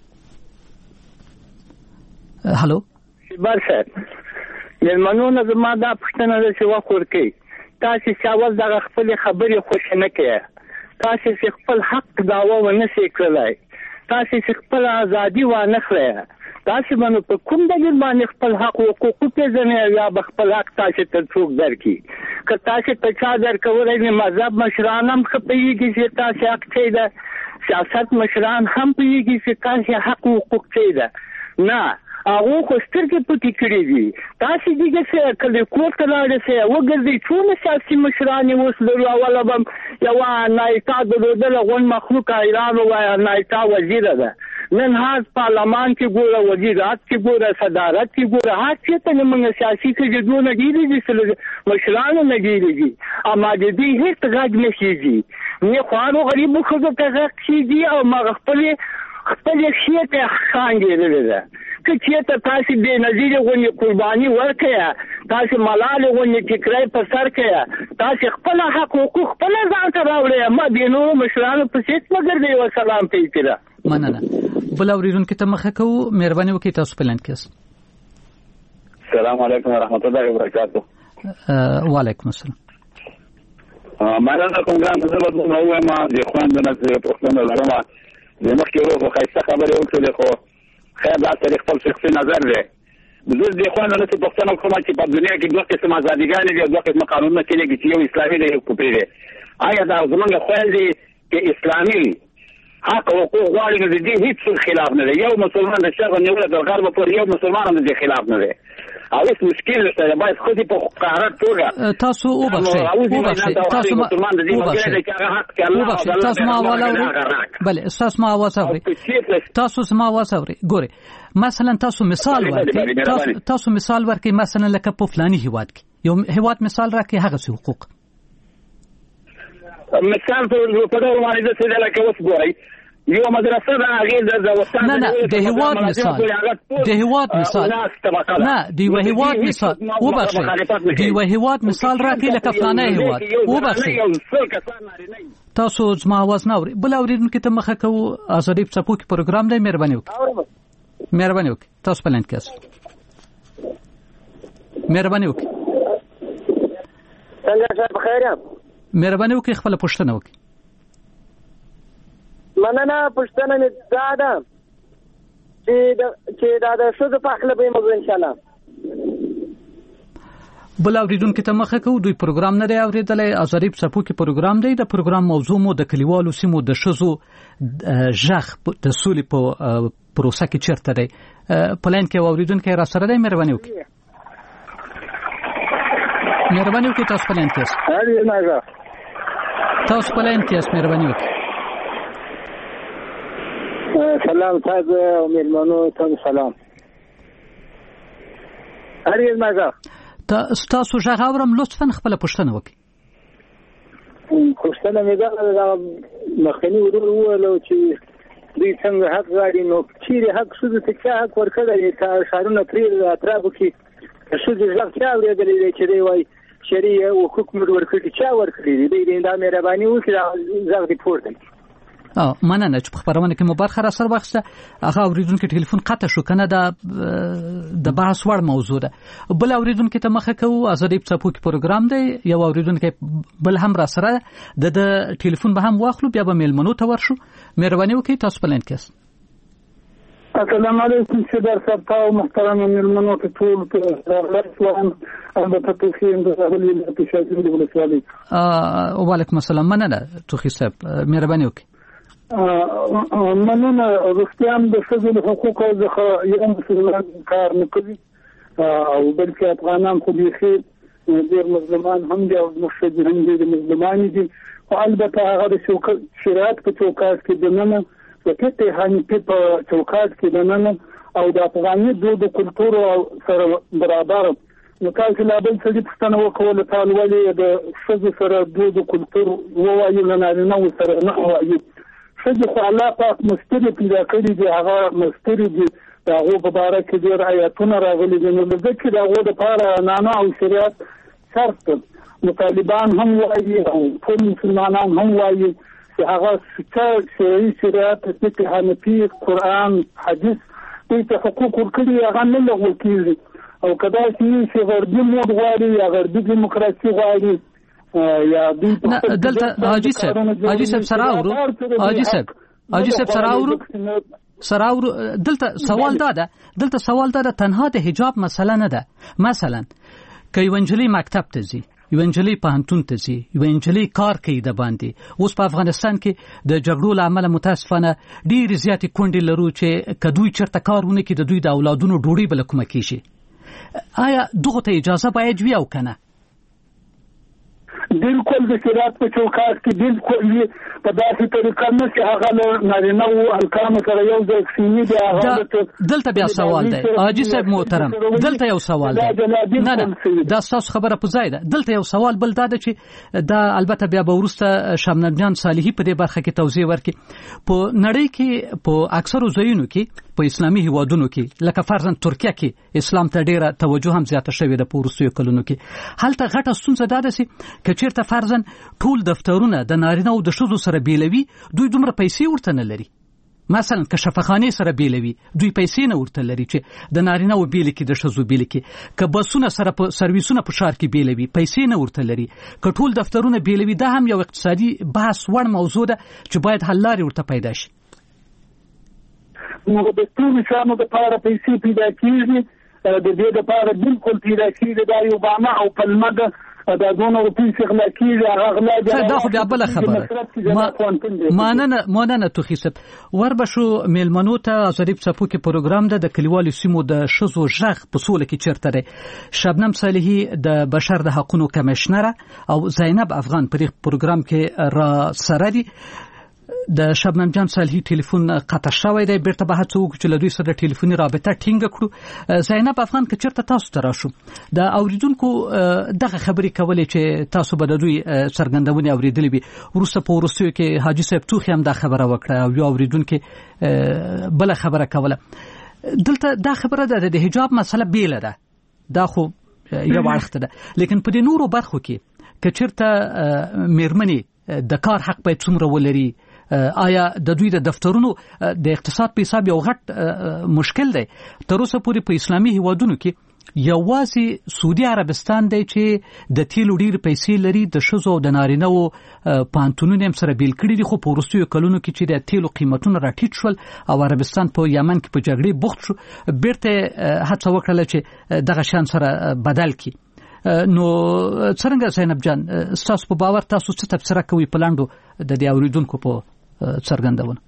هالو بار صاحب، مېلمنو زما دا پوښتنه ده چې وخت ورکړئ، تاسو چې اول دغه خپلې خبرې خوښې نه کوئ، تاسو چې خپل حق دعوه ونه شئ کړلی، تاسو چې خپل ازادي وانه خلئ، تاسو باندې په کوم دلیل باندې خپل حق حقوق وپېژنئ یا به خپل حق تاسو ته څوک درکړي؟ که تاسو ته چا درکولی وي، مذهب مشران هم ښه پوهېږي چې تاسو حق څه ده، سیاست مشران هم پوهېږي چې تاسو حق حقوق څه ده. نه، هغه خو سترګې پټې کړې دي. تاسو دغه څه کله کور ته لاړئ وګرځئ، څونه سیاسي مشران اوس لرو. اوله به یوه نایتا درلودله غونډ مخلوق ایران ووایه نایتا وزیره ده، نن هر پارلمان کې ګوره، وزیرات کې ګوره، صدارت کې ګوره، هر چېرته موږ سیاسي کجدونه ډېرې دي، مشرانو نه ډېرې دي، اما د دوی هېڅ غږ نه کېږي. نه خوارو غریبو ښځو ته غږ کېږي او مغه خپلې ښې ته ښانګېدلې ده. که چېرته تاسو بېنظیرې غوندې قرباني ورکړئ، تاسو ملالې غوندې ټیکری په سر کړئ، تاسو خپل حق حقوق خپله ځان ته راوړئ، ما د نورو مشرانو په څېر مه ګرځئ. وسلام پیکره. مننه. بل اورېدونکي ته مخه کوو، مهرباني وکړئ تاسو په لاین کې یاست. السلام علیکم ورحمت الله وبرکاته. وعلیکم السلام. مننه کوم ګران زه به دومره ووایم د خویندو نه چې پوښتنه لرم. د مخکې ورو خو ښایسته خبرې وکړلې، خو خیر دا سړي خپل شخصي نظر دی. زه د خویندو نه چې پوښتنه کوم چې په دنیا کې دوه قسم ازادیګانې دي او دوه قسمه قانونونه کېږي چې یو اسلامي دی یو کفري دی. آیا دا زموږ خویندې چې اسلامي حق او حقوق غواړي نو د دې هیڅ خلاف نه دی؟ یو مسلمان د شرق نیوله تر غربه پورې یو مسلمان هم د دې خلاف نه دی. او هیڅ مشکل نشته، باید ښځې په قهرت توګه تاسو وبخښئ تاسو ما اواز اورئ. بله تاسو ما اواز اورئ. تاسو زما اواز اورئ. ګورئ مثلا تاسو مثال ورکړئ، تاسو مثال ورکړئ مثلا لکه په فلاني هیواد کې یو هیواد مثال راکړئ، هغه څه حقوق مثال په ډول باندې د څه لکه اوس ګورئ یو مدرسه ده هغه د وطن نه د هیواد مثال نه د هیواد مثال وبخښئ د هیواد مثال راکړئ لکه فلانه هیواد وبخښئ. تاسو زما आवाज نه اورئ. بل اوریدونکو ته مخه کوو، ازادي څپو کې پروګرام دی، مهرباني وکړئ تاسو په لاین کې یاست. مهرباني وکړئ. څنګه صاحب بخیر یم؟ مهرباني وکړئ خپل پوښتنه وکړئ. مننه. پوښتنه مې دا ده چې دا د ښځو په حقله به یې موضوع انشاءالله. بل اوریدونکو ته مخه کوو، دوی پروګرام نه دی اورېدلی، ازادي څپو کې پروګرام دی. د پروګرام موضوع مو د کلیوالو سیمو د ښځو غږ د سولې په پروسه کې چیرته دی. په لاین کې اوریدونکی را سره دی، مهرباني وکړئ. تاسو په لاین کې یاست. مهرباني وکړئ. سلام صاحب او مېلمنو ته سلام. هرګز ماګه تاسو غږ اورم، لطفا خپل پوښتنه وکړئ. پوښتنه مې دا مخکنی ورولو چې دوی څنګه حق غواړي، نو چیرې حق ښځو ته چا حق ورکړی دی؟ ښارونه پرې اطرافو کې ښځې غږ چا اورېدلی دی چې دی وایي شرعي حقوق مې ورکړي؟ چا ورکړي دي؟ دوی دا مهرباني وکړي غږ دې پورته کړي. مننه چې په خبرونه کې مو برخه را سره واخیسته. هغه اوریدونکو ټلیفون قطع شو کنه، دا د بحث وړ موضوع ده. بل اوریدونکو ته مخه کوو، ازادي څپو کې پروګرام دی. یو اوریدونکو بل هم را سره د ټلیفون به هم واخلو، بیا به میلمنو ته ورشو. مهرباني وکړئ تاسو په لاین کې یاست. السلام علیکم صدر صاحب او محترم میلمنو ته ټول راغلم. البته تاسو د غوړي په شاګرد د ولسوالۍ. وعلیکم السلام. مننه توخی صاحب، مهرباني وکړئ. مننه. رښتیا د ښځو حقوقو څخه یو مسلمان کار نه کوي او بلکې افغانان خو بیخي ډېر مظلومان هم دي او مشهد هم دي مظلومان دي. خو البته هغه د شریعت په چوکاټ کې دننه د فقه حنفي په چوکاټ کې دننه او د افغاني دود کلتور سره برابر نو تاسو لا بل څه دې پوښتنه وکوله تاسو ولې د ښځو سره دود کلتور ووایو نه نارینه‌و سره نه وایو. ښځې خو الله پاک مستري پیدا کړي دي، هغه مستري دي، د هغو په باره کې ډېر آیاتونه راغلي دي. نو ځکه د هغو دپاره نامه او شریعت شرط دی. نو طالبان هم وایي او ټول مسلمانان هم وایي چې هغه شرعي شریعت فقه حنفي قرآن حدیث دوی ته حقوق ورکړي هغه نه لغوه کېږي. او که داسې چې غربي موډ غواړي یا غربي دیموکراسي غواړي یا دوی دلته حاجي صاحب سراورو دلته سوال دا تنها د حجاب مسله نه ده. مثلا که یو نجلۍ مکتب ته ځي، یو نجلۍ پوهنتون ته ځي، یو نجلۍ کار کوي د باندې. اوس په افغانستان کې د جګړو له امله متاسفانه ډېرې زیاتې کونډې لرو چې که دوی چېرته کار ونه کړي د دوی د اولادونو ډوډۍ به له کومه کېږي. آیا دغو ته اجازه باید وي او که نه؟ بالکل د شریعت په چوکاټ کې بالکل وي، په داسې طریقه نه چې هغه له نارینه‌و هلکانو سره یو ځای کښېني دي. دلته بیا سوال دی حاجي صاحب محترم، دلته یو سوال دی. نه دا ستاسو خبره په ځای ده. دلته یو سوال بل دا ده چې دا البته بیا به وروسته شبنم جان صالحي په دې برخه کې توضیح ورکړي. په نړۍ کې په اکثرو ځایونو کې په اسلامي هیوادونو کې لکه فرضاً ترکیه کې اسلام ته ډیره توجه هم زیاته شوې ده په وروستیو کلونو کې. هلته غټه ستونزه دا ده چې که چېرته فرضاً ټول دفترونه د نارینه او د ښځو سره بیلوي، دوی دومره پیسې ورته نه لري. مثلا که شفاخانې سره بیلوي، دوی پیسې نه ورته لري چې د نارینه او بیل کې د ښځو بیل کې. که بسونه سره په سرویسونه په ښار کې بیلوي، پیسې نه ورته لري. که ټول دفترونه بیلوي، دا هم یو اقتصادي بحث وړ موضوع ده چې باید حل لارې ورته پیدا شي. نو د ټولو شیانو دپاره پیسې پیدا کېږي، د دې دپاره بالکل پیدا کېږي. دا یو بانه او پلمه ده، دا دونه روپۍ چې غلا کېږي هغه غلا دي. دا خو بیا بله خبره. مننه توخي صاحب. وربشو میلمنو ته ازادي په څپو کې پروګرام ده د کلیوالو سیمو د ښځو غږ په سوله کې چیرته دی. شبنم صالحي د بشر د حقونو کمشنره او زینب افغان په دې پروګرام کې را سره دي. د شبنم جان صالحي ټلیفون قطع شوی دی، بیرته به هڅه وکړو چې له دوی سره ټلیفوني رابطه ټینګه کړو. زینب افغان که چېرته تاسو ته راشو، د اوریدونکو دغه خبرې کولې چې تاسو به د دوی څرګندونې اورېدلې وي. وروسته په وروستیو کې حاجي صاحب توخي هم دا خبره وکړه او یو اوریدونکي بله خبره کوله. دلته دا خبره ده د حجاب مسله بیله ده، دا خو یو اړخ ده. لیکن په دې نورو برخو کې که چېرته میرمنې د کار حق باید څومره ولري، آیا د دوی د دفترونو د اقتصاد په حساب یو غټ مشکل دی. تر اوسه پورې په اسلامي هیوادونو کې یوازې سعودي عربستان دی چې د تیلو ډېرې پیسې لري، د ښځو او د نارینه‌و پوهنتونونه هم سره بیل کړي دي. خو په وروستیو کلونو کې چې د تیلو قیمتونه راټیټ شول او عربستان په یمن کې په جګړې بوخت شو، بیرته هڅه وکړله چې دغه شان سره بدل کړي. نو څرنګه زینب جان ستاسو په باور تاسو څه تفسیر کوئ په لاندو د دې اوریدونکو په څرګندونه؟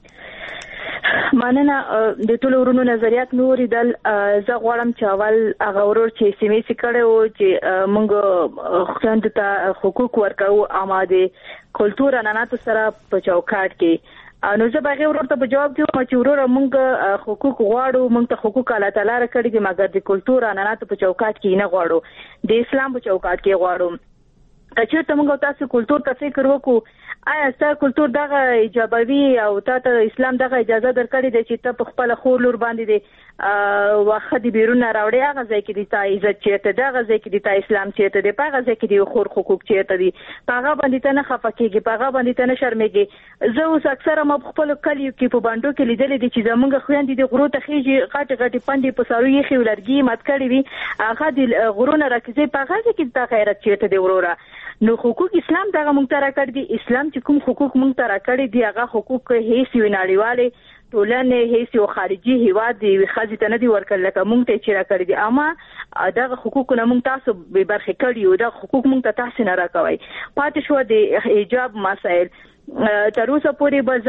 مننه. د ټولو ورونو نظریات نورې دل زه غواړم چې اول هغه ورور چې سیمې کړي او چې موږ خوند ته حقوق ورکو آماده کلتور عنعناتو سره په چوکاټ کې. نو زه به غوړ ورته په جواب کې چې ورور موږ حقوق غواړو، موږ ته حقوق الله تعالی راکړي دي، مګر د کلتور عنعناتو په چوکاټ کې نه غواړو، د اسلام په چوکاټ کې غواړو. کچېرته موږ تاسو کلتور ته فکر وکړو، آیا ستاسو کلتور دغه ایجابوي او تاسو اسلام دغه اجازه درکړي دی چې ته په خپل خور لور باندې دی واخد بیرون راوړي، هغه ځای کې دی تا عزت چیرته، دغه ځای کې دی تا اسلام چیرته دی، هغه ځای کې دی خور حقوق چیرته دی، هغه باندې ته نه خفه کېږي، هغه باندې ته نه شرمېږي. زه اوس اکثره ما خپل کلیو کې په باندې کې لیدلې دي چې زمونږ خويندې د غرو ته خېږي، غټ غټ پاندې په سارو یې خولرګي مات کړی وي، هغه د غرونه راکځي، هغه ځای کې تا غیرت چیرته دی وروره. نو حقوق اسلام دغه مونږ ته راکړي دي، اسلام چې کوم حقوق مونږ ته راکړي دي هغه حقوق هیڅ ویناړیواله ټولنه هیڅ یو خارجي هیواد دی خځې ته نه دی ورکړل لکه مونږ ته چې راکړي دي، اما دغه حقوق نه مونږ تاسو به برخه کړی او دغه حقوق مونږ ته تاسو نه راکوي. پاتې شو د حجاب مسائل تر اوسه پورې به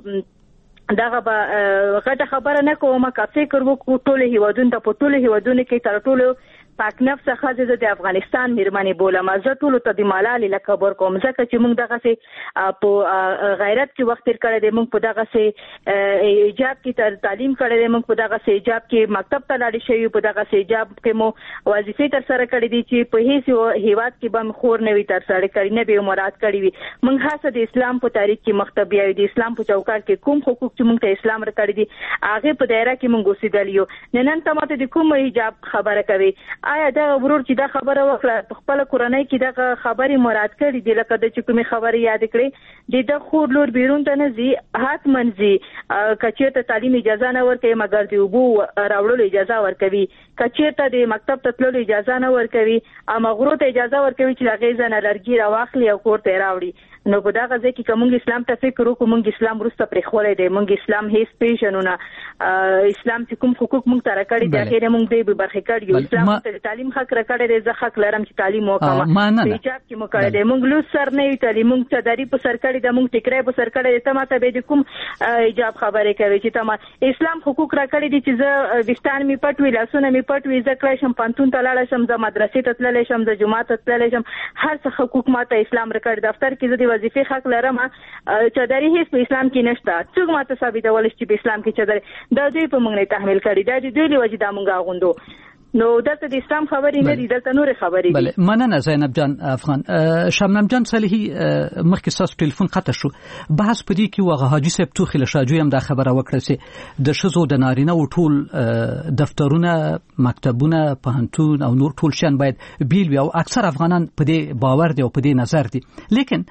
دغه غټه خبره نه کوم، کا فکر وکړو ټول هیوادونو ته په ټول هیوادونو کې تر ټولو پاک نفس خزه د افغانستان میرمنې بولم. زه ټول ته د ملالۍ لقب ورکوم ځکه چې موږ دغه سي په غیرت کې وخت تیر کړی دی، موږ په دغه سي ایجاب کې تعلیم کړی دی، موږ په دغه سي ایجاب کې مکتب ته لاړ شو، په دغه سي ایجاب کې مو وظیفې تر سره کړې دي چې په هیڅ هیواد کې به خور نه وي تر سره کړی، نه به مراد کړی وي. موږ هڅه د اسلام په تاریخ کې مختبي او د اسلام په چوکاټ کې کوم حقوق چې موږ ته اسلام ورکړي دي هغه په دایره کې موږ اوسېدل یو. نن تاسو د کوم حجاب خبره کوي؟ آیا دا ورور چې دا خبره وکړه په خپل کورنۍ کې دا خبري مراد کړي دي لکه د چې کومه خبره یاد کړي د خور لور بیرون ته نه زی حتمن زی کچېته تعلیم اجازه نه ورکوي مګر دی وبو راوړلو اجازه ورکوي، کچېته د مکتب ته تللو اجازه نه ورکوي، امغرو ته اجازه ورکوي چې هغه ځنه لرګي راواخلي او کور ته راوړي. نو په دغه ځکه چې موږ اسلام ته فکر وکړو، موږ اسلام وروسته پرې خولې دی، موږ اسلام هیڅ پیژنونه اسلام چې کوم حقوق موږ ته راکړي دي هغه موږ به برخه کړی، اسلام ته تعلیم حق راکړی دی، زه حق لرم چې تعلیم وکړم، ایجاب کې مو کړی دی، موږ لوس سر نه وی تعلیم موږ ته داری په سر کړی د موږ ټیکرای په سر کړی دی. ته ماته به د کوم ایجاب خبرې کوي چې ته اسلام حقوق راکړي دي چې زه وستان می پټ وی لاسونه می پټ وی زه کړی شم پانتون ته لاړ شم، زه مدرسې ته تللی شم، زه جمعه ته تللی شم، هر څه حقوق ماته اسلام راکړي. دفتر کې زه د وظیفې حق لرم، چادرې هیڅ په اسلام کې نشته، څوک ماته ثابتول چې په اسلام کې چادرې دا دوی په موږ نه تحمیل کړي، دا دوی له وجې دا موږ غوندو. نو دلته د اسلام خبرې نه دي، دلته نور خبرې دي. بله مننه زینب جان افغان. شبنم جان صالحي مخکې تاسو ټلیفون قطع شو، بحث پدې کې وغه حاجی صاحب توخي لشاجو هم دا خبره وکړه چې د شزو د نارینه او ټول دفترونه مکتبونه پوهنتون او نور ټول شان باید بیل وي او اکثر افغانان په دې باور دي او په دې نظر دي، لیکن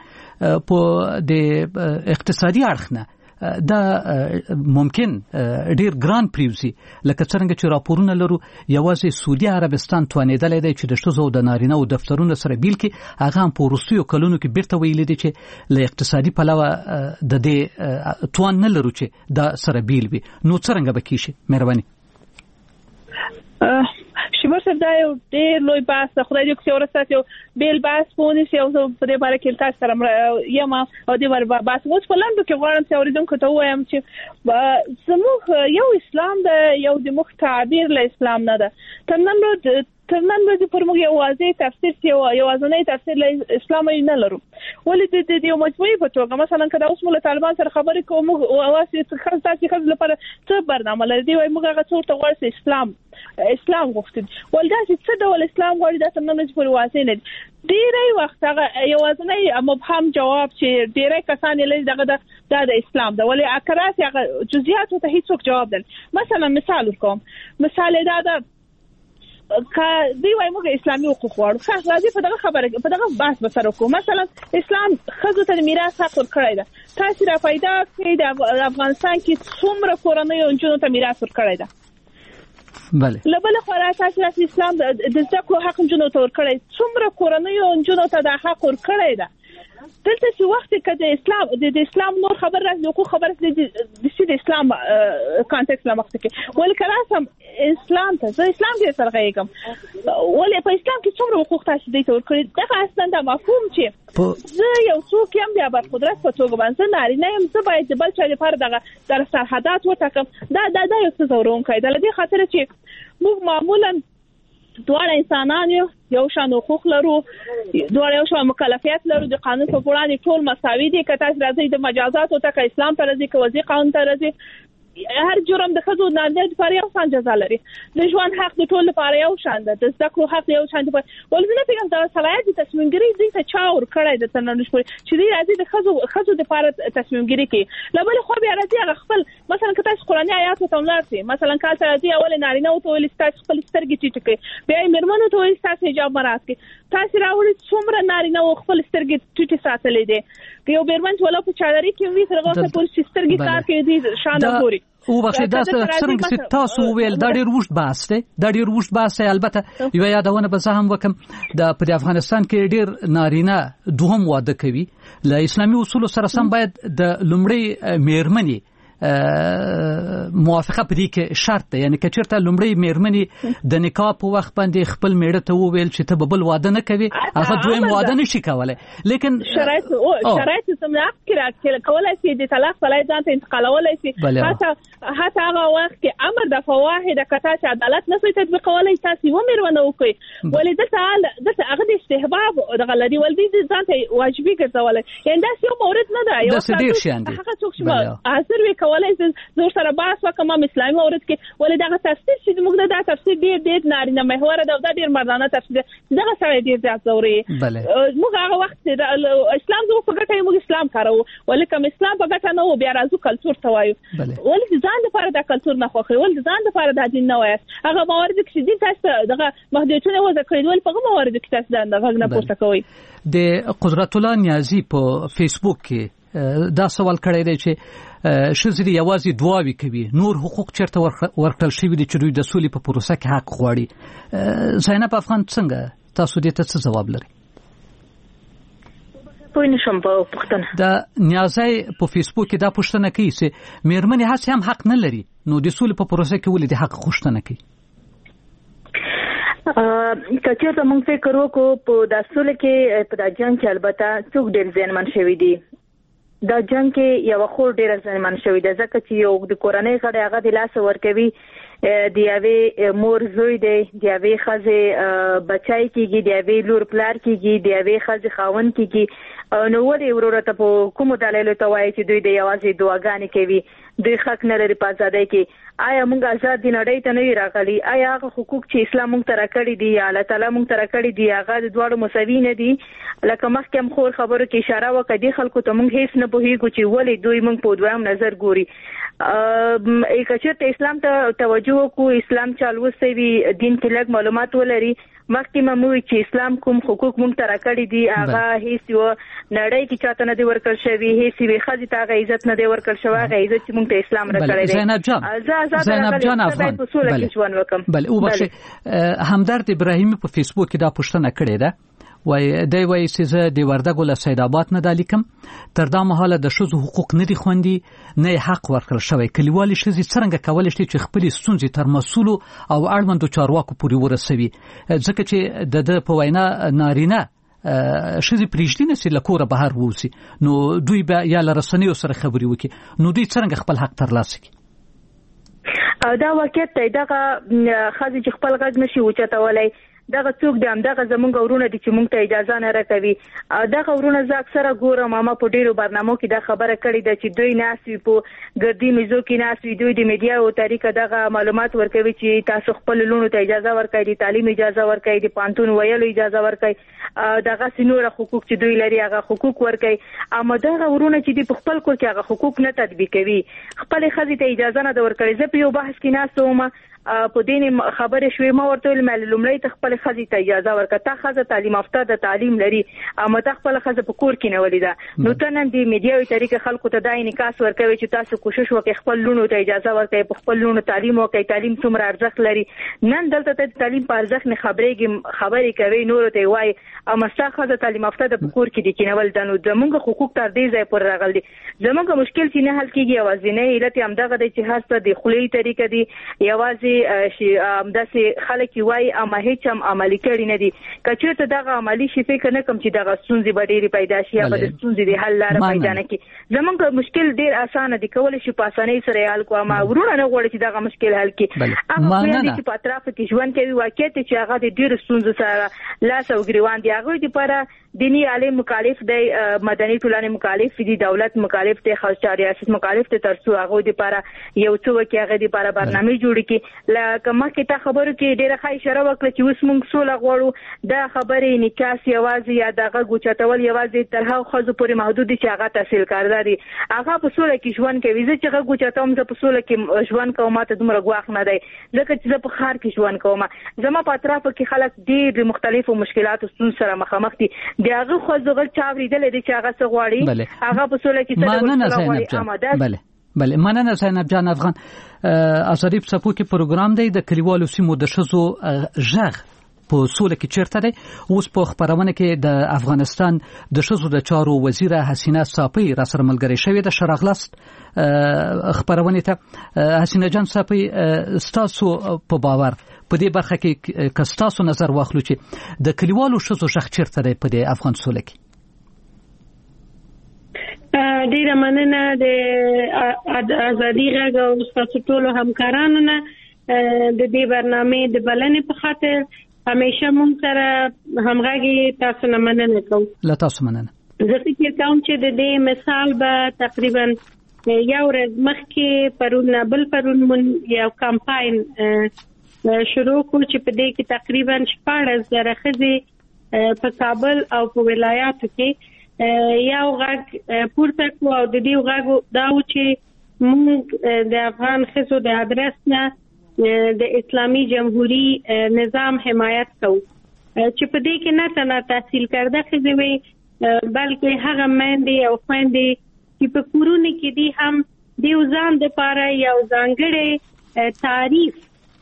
په د اقتصادي اړخ نه دا ممکن ډیر ګران پریوزي لکه څنګه چې راپورونه لرو یوازې سعودي عربستان توانیدلې دی چې د شزو د نارینه او دفترونو سره بیل کې هغه هم په وروستیو کلونو کې بیرته ویلي دي چې له اقتصادي پلوه د دې توان نه لرو چې دا سره بیل وي. نو څنګه به کیږي؟ مهرباني. شمار صاحب دا یو ډېر لوی بحث د خدای دې چې ورسته یو بیل بحث پونې سي او په دې باره کې تاسو سره یم او دې باره بحث اوس په لاندې کې غواړم چې اوریدونکو ته وایم چې زموږ یو اسلام د یو د مخ تعبیر له اسلام نه ده تر نن ورځې پر موږ یو واضح تفسیر چې یو ځنې تفسیر له اسلام نه لرو، ولې د یو مجموعي په توګه مثلا کله اوس موږ طالبان سره خبرې کوو موږ واسي خاصه لپاره څه برنامه لري وای موږ هغه څور ته ورسې اسلام غوښتل ولدا چې څه ډول اسلام غواړي دا تر نن پورې واضح نه دي. ډیری وخت هغه یو ځنې مبهم جواب چې ډیری کسان یې دغه د اسلام دا ولې اکرات هغه جزئیات ته هیڅ جواب دل. مثلا مثال کوم، مثال دا ده دی وای موږ اسلامي حقوق غواړو، خاص راځي په دغه خبره په دغه بحث بسره کوو. مثلا اسلام خزو ته میراث حق ورکړی ده، تاسو را پیدا کړئ د افغانستان کې څومره کورنۍ او جنونو ته میراث ورکړی ده. بله لبل خورا تاسو اسلام د ذکر حق جنونو ته ورکړی، څومره کورنۍ او جنونو ته د حق ورکړی ده. دلته چې وخت کې د اسلام نور خبر راځي خو خبر د اسلام کانټیکس لا مخته کې ول کلاسم اسلام ته زه اسلام کې سره غږم ولې په اسلام کې څومره حقوق تاسو د تور کړی دا اصلا دا مفهوم چې زه یو څوک یم بیا بر قدرت په توګه باندې نارینه یم، زه باید بل چا لپاره دغه در سرحدات وټاکم. دا یو څه زورون کوي د دې خاطر چې موږ معمولا دواړه انسانان یو شان حقوق لرو، دواړه یو شان مکلفیت لرو، د قانون په وړاندې ټول مساوي دي. که تاسو راځي د مجازات او تک اسلام ته راځي که وضعي قانون ته راځي، هر جرم د خزو نارینه لپاره یو شان جزا لري. د ژوند حق د ټول لپاره یو شان ده، د زده کړو حق یو شان دی. ولې نه پیغام دا صلاحیت د تصمیم ګیری دي ته چا ور کړی د تنن شپې چې دی راځي د خزو د لپاره تصمیم ګیری کوي. لبل خو بیا راځي خپل مثلا که تاسو قرآني آیات ته ولرسي، مثلا کال ته راځي اول نارینه او ته ول تاسو خپل سترګې ټیټ کړئ، بیا مرمنو ته ول تاسو حجاب مراد کړئ، تاسو راوړي څومره نارینه او خپل سترګې ټیټ ساتلې دي. یو بیرمن ولا په چادرې کې وی سره غوښته پولیس سترګې کار کوي دي شان پوری او بخښه دا څنګه چې تاسو ویل دا ډېر وښت بحث دی، دا ډېر وښت بحث دی. البته یو یادونه به زه هم وکم د په افغانستان کې ډېر نارینه دوهم واده کوي له اسلامي اصول سره سم باید د لومړی میرمنې موافقه پدې کې شرط ده، یعنی کچرته لومړی میرمنې د نکاح په وخت باندې خپل میړه ته وویل چې ته بل واده نه کوي، هغه دویم واده نشي کولای. لیکن شرایط سملاق کې کولای شي د طلاق فلای ځان ته انتقالولای شي، حتی هغه وخت کې امر د فواحد کتا چې عدالت نشي تطبیقولای، تاسو ومرونه وکړي ولې د هغه د استحباب د غلطي ولدي ځان ته واجبي ګرځولای، یعنی دا یو مورد نه ده، یو هغه څوک چې حاضر وي کولای شي زور سره بحث وکړم اسلامي مورد کې ولې دا تفسیر چې موږ دا تفسیر ډېر نارینه محور ده او دا ډېر مردانه تفسیر دغه سره ډېر زیات زوري. موږ هغه وخت اسلام زو په ګټه موږ اسلام کارو ولې کوم اسلام په ګټه نه و بیا راځو کلچر ته وایو ولې ځان لپاره دا کلچر نه خوخي ولې ځان لپاره دا دین نه وایي. هغه موارد چې دین تاسو دغه محدودیتونه وځ کړی ول په کوم موارد کې تاسو دغه نه پوښتنه کوي. د قدرت الله نیازی په فیسبوک کې دا سوال کړی دی چې شذری یوازې دعاوی کوي، نور حقوق چیرته ورکړل شوی دي چې دوی د سولې په پروسه کې حق غواړي. زینب افغان څنګه تاسو دې ته څه ځواب لري؟ پوه نشم په پوښتنه. د نیازی په فیسبوک کې دا پوښتنه کوي چې میرمنې هڅه هم حق نه لري، نو د سولې په پروسه کې ولې د حق غوښتنه کوي؟ کچېرته موږ فکر وکړو په د سولې کې په د جنگ کې البته څوک ډېر زیانمن شوي دي. دا جنگ کې یو خور ډېر زیانمن شوی دی ځکه چې یو د کورنۍ غړي هغه د لاس ورکوي، د یوې مور زوی دی، د یوې ښځې بچی کېږي، د یوې لور پلار کېږي، د یوې ښځې خاوند کېږي. نو ولې وروره ته په کومو دلایلو ته وایي چې دوی د یوازې دعاګانې کوي، دوی حق نه لري په ازادۍ کې؟ آیا موږ آزاد دي نړۍ ته نه وي راغلي؟ آیا هغه حقوق چې اسلام موږ ته راکړي دي یا الله تعالی موږ ته راکړي دي هغه د دواړو مساوي نه دي؟ لکه مخکې هم خور خبرو کې اشاره وکړه دې خلکو ته موږ هیڅ نه پوهیږو چې ولې دوی موږ په دویم نظر ګوري. کچېرته اسلام ته توجه وکړو، اسلام چالوستی وي، دین کې لږ معلومات ولري، مخکې مو چې اسلام کوم حقوق موږ ته راکړي دي هغه هیڅ یو نړۍ کې چاته نه دی ورکړل شوی، هیڅ یوې ښځې ته هغه عزت نه دی ورکړل شوی، هغه عزت چې موږ ته اسلام راکړی دی. زینب جان افغان بله وبخښئ، همدرد ابراهیمي په فیسبوک کې دا پوښتنه کړې ده، وای دی وایي چې زه د وردګو له سید آباد نه دا لیکم، تر دا مهاله د ښځو حقوق نه دي خوندي، نه حق ورکړل شوی. کلیوالي ښځې څرنګه کولی شي چې خپلې ستونزې تر مسؤلو او اړوندو چارواکو پورې ورسوي، ځکه چې د په وینا نارینه ښځې پرېږدي نه چې له کوره بهر ووځي، نو دوی به یا له رسنیو سره خبرې وکړي، نو دوی څرنګه خپل حق ترلاسه کړي؟ دا واقعیت دی، دغه ښځې چې خپل غږ نشي اوچتولی دغه څوک دی همدغه زمونږ ورونه دي چې موږ ته اجازه نه راکوي. دغه ورونه زه اکثره ګورم، ما په ډیرو برنامو کې دا خبره کړې ده چې دوی ناست وي په ګردي میزو کې ناست وي، دوی د میډیا او طریقه دغه معلومات ورکوي چې تاسو خپل لونو ته اجازه ورکړئ، د تعلیم اجازه ورکړئ، د پانتون ویلو اجازه ورکړئ، دغه سينور حقوق چې دوی لري هغه حقوق ورکړئ. اما دغه ورونه چې د خپل کور کې هغه حقوق نه تطبیقوي، خپل ښځې ته اجازه نه ورکړي. زه په یو بحث کې ناست وم، په دې خبرې شوې، ما ورته ویل مې لومړی ته خپل ښځې ته اجازه ورکړه، تا ښځه تعلیم یافته ده، تعلیم لري، اما تا خپل ښځه په کور کې نیولې ده. نو ته نن د میډیاوي طریقه خلکو ته دا انعکاس ورکوي چې تاسو کوشش وکړئ خپل لونو ته اجازه ورکړئ، په خپل لونو تعلیم وکړئ، تعلیم څومره ارزښت لري. نن دلته ته تعلیم په ارزښت نه خبرې کوي، نور ته وایي اما ستا ښځه تعلیم یافته ده په کور کې دي کېنول ده. نو زموږ حقوق تر دې ځای پورې راغلي. زموږ مشکل چې نه حل کېږي یوازینی علت یې همدغه دی چې هر څه د خولۍ طریقه دي، یوازې داسې خلک وایي اما هیڅ هم عملي کړي نه دي. که چېرته دغه عملي شي فکر نه کوم چې دغه ستونزې به ډېرې پیدا شي یا به د ستونزې د حل لاره پیدا نه کړي. زموږ مشکل ډېر اسانه دی، کولی شي په اسانۍ سره یې حل کړو، اما ورونه نه غواړي چې دغه مشکل حل کړي. هغه خویندې چې په اطرافو کې ژوند کوي واقعیت چې هغه د ډېرو ستونزو سره لاس او ګریوان دي، هغوی دپاره دیني عالم مکلف دی، مدني ټولنې مکلف دي، دولت مکلف دی، خاصه ریاست مکلف دی، تر څو هغوی دپاره یو څه وکړي، هغې دپاره برنامې جوړې کړي. لکه مخکې تا خبرو کې ډېره ښه اشاره وکړه چې اوس موږ سوله غواړو، دا خبرې انعکاس یوازې یا د غږ اوچتول یوازې تر هغو ښځو پورې محدود دي چې هغه تحصیل کارده دي، هغه په سوله کې ژوند کوي. زه چې غږ اوچتوم زه په سوله کې ژوند کوم، ما ته دومره ګواښ نه دی ځکه چې زه په ښار کې ژوند کوم. زما په اطرافو کې خلک ډېر د مختلفو مشکلاتو ستونزو سره مخامخ دي. د هغه ښځو غږ چا اورېدلی دی چې هغه څه غواړي، هغه په سوله کې څه غواړي. بله مننه زینب جان افغان. ازادي په څپو کې پروګرام دی د کلیوالو سیمو د ښځو غږ په سوله کې چیرته دی. اوس په خبرونه کې د افغانستان د ښځو د چارو وزیره حسینه صافی را سره ملګری شوې ده. شراغلاست خبرونه ته حسینه جان صافی، ستاسو په باور په دې برخه کې کستاسو نظر واخلو چې د کلیوالو ښځو شخص چیرته دی په دې افغان سوله کې؟ ډیره مننه د ازادي غږ او ستاسو ټولو همکارانو نه د دې برنامې د بلنې په خاطر. همیشه مونږ سره همغږي، تاسو نه مننه کوم. لا تاسو مننه. زه فکر کوم چې د دې مثال به تقریبا یو ورځ مخکې پرون یو کمپاین شروع کو چې په دې کې تقریبا 14,000 ښځې په کابل او په ولایاتو کې یو غږ پورته کو او د دې غږ دا و چې مونږ د افغان ښځو د ادرس نه د اسلامي جمهوریت نظام حمایت کوو چې په دې کې نه تنها تحصیل کرده ښځې وي بلکې هغه میندې او خویندې چې په کورونو کې دي هم د ځان لپاره یو ځانګړی تعریف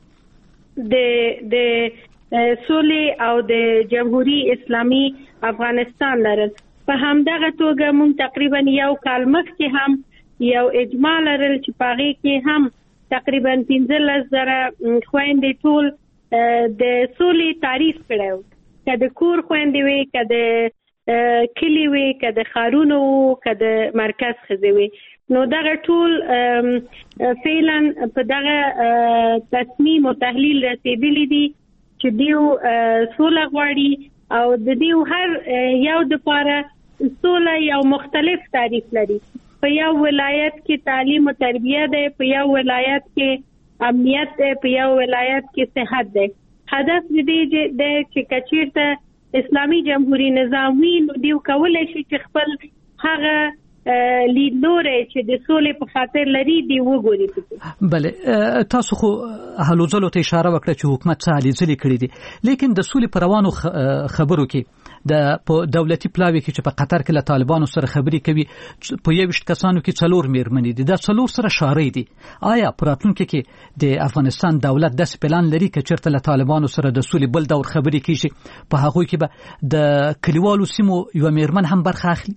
د سولې او د جمهوریت اسلامي افغانستان لرل. په همدغه توګه موږ تقریبا یو کال مخکې هم یو اجماع لرل چې په هغې کې هم تقریبا 15,000 خويندې ټول د سولې تعریف کړو، که د کور خويندې وي، که د کلی وي، که د ښارونو وو، که د مرکز ښځې وي. نو دغه ټول فعلا په دغه تصمیم او تحلیل رسیدلی دي چې دیو سوله غواړي او د دیو هر یو دپاره سوله یو مختلف تعریف لري. په یو ولایت کې تعلیم او تربیه ده، په یو ولایت کې امنیت ده، په یو ولایت کې صحت ده. هدف دې ده چې کچیرته اسلامي جمهوریت نظام وي نو دیو کولای شي چې خپل هغه لیدلوري چې د سولې په خاطر لري دی وګوري. بله، تاسو خو هلو ځلو ته اشاره وکړه چې حکومت څه هلې ځلې کړي دي، لیکن د سولې په روانو خبرو کې د دولتي پلاوي کې چې په قطر کې له طالبانو سره خبرې کوي په 21 کسانو کې 4 میرمنې دي، دا 4 سره شاري دي. آیا په راتلونکي کې د افغانستان دولت داسې پلان لري چې چېرته له طالبانو سره د سولې بل دور خبرې کیږي په هغوی کې به د کلیوالو سیمو یو میرمن هم برخه اخلي؟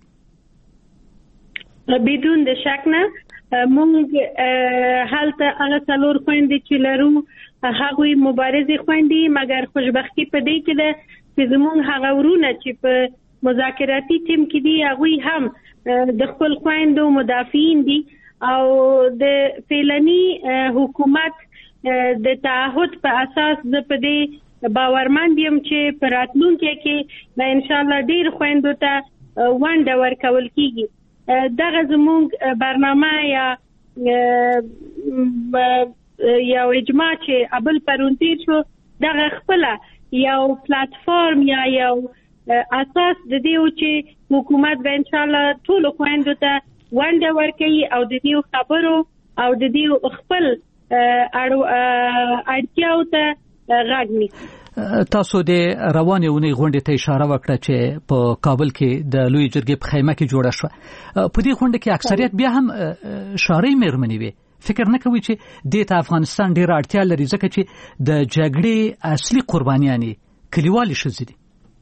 بدون د شک نه. مونږ هلته هغه 4 خويندې چې لرو هغوی مبارزې خويندې، مګر خوشبختي په دې کې ده چې زمونږ هغه ورونه چې په مذاکراتي ټیم کې دي هغوی هم د خپل خويندو مدافعین دي او د فعلني حکومت د تعهد په اساس زه په دې باورمند یم چې په راتلونکي کې ان شاء الله ډیر خويندو ته ونډه ورکول کیږي. دغه زمونږ برنامه یا یو اجماع چې ابل پرونتیر شو دغه خپل یو پلیټفارم یا یو اساس د دیو چې حکومت به ان شاء الله ټول خويندو ته ونډه ورکړي او د دیو خبرو او د دیو خپل اړتیاو ته غږ نیسي. تاسو د روانې اونۍ غونډې ته اشاره وکړه چې په کابل کې د لوی جرګې په خیمه کې جوړه شوه. په دې غونډه کې اکثریت بیا هم شاري میرمنې وي. فکر نه کوي چې د افغانستان ډېر اړتیا لري ځکه چې د جګړې اصلي قربانیان کلیوالي ښځې دي؟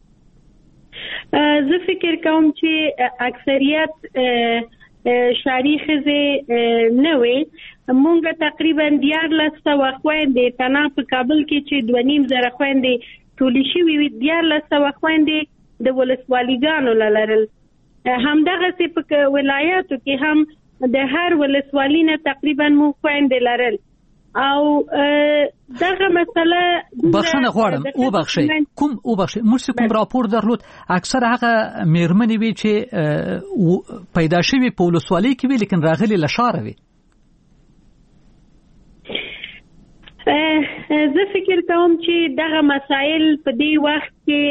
زه فکر کوم چې اکثریت شاري ښځې نه وي. مونږ تقریبا 1400 خويندې تنها په کابل کې چې 2,500 خويندې ټولې شوې وي، 1400 خويندې د ولسوالیګانو لرل. همدغه سي په ولایاتو کې هم د هر ولسوالۍ نه تقریبا مو خويندې لرل او دغه مسله بخښنه غواړم او بخښئ کوم راپور درلود اکثر هغه میرمنې وي چې پیدا شوي په ولسوالۍ کې وي لیکن راغلي له ښاره وي. زه فکر کوم چې دغه مسائل په دې وخت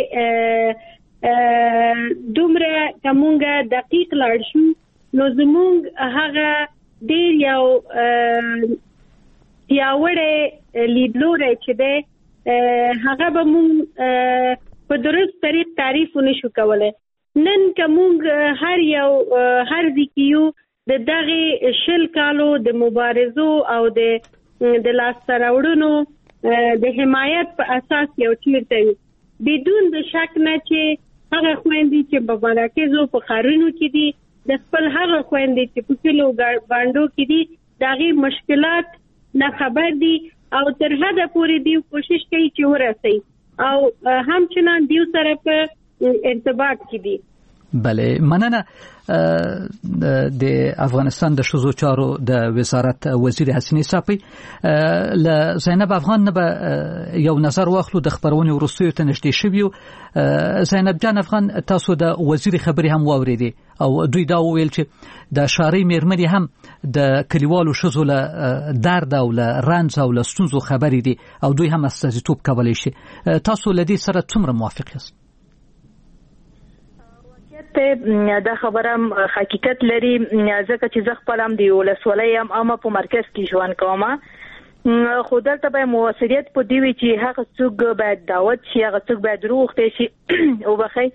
کې دومره کومه دقیق لاړ شو نو زموږ هغه ډیر یو پیاوړی لیدلوری چې دی هغه به مونږ په درست طریق تعریف نشو کولای. نن کومه هر ځکیو د دغه شل کالو د مبارزو او د لاس راوړنو د حمایت په اساس یو چیرته بدون د شک نه چې هغه خويندې چې په مراکزو په خارونو کې دي د خپل هغه خويندې چې په کلو باندو کې دي دغه مشکلات نه خبر دي او تر حده پورې دی کوشش کوي چې ورسي او همچنان دیو سره په ارتباط کې دي. بله مننه. د افغانستان د شذو چارو د وزارت وزیر حسینی صافی ل زینب افغان نه یو نظر واخلو د خبرونې ورستیو ته نشته شویو. زینب جان افغان تاسو د وزیر خبري هم واوریدي او دوی دا ویل چې د شاري میرمنې هم د کلیوالو شذو له درد او له رنج او له ستونزو خبري دي او دوی هم استازیتوب کولی شي. تاسو لدی سره څومره موافق یاست؟ دا خبره حقیقت لري ځکه چې زه خپل هم دی ولسوالۍ هم په مرکز کې ژوند کوم خو دلته به موثریت په دی وی چې هغه څوک باید دعوت شي هغه څوک باید روغته شي او بخي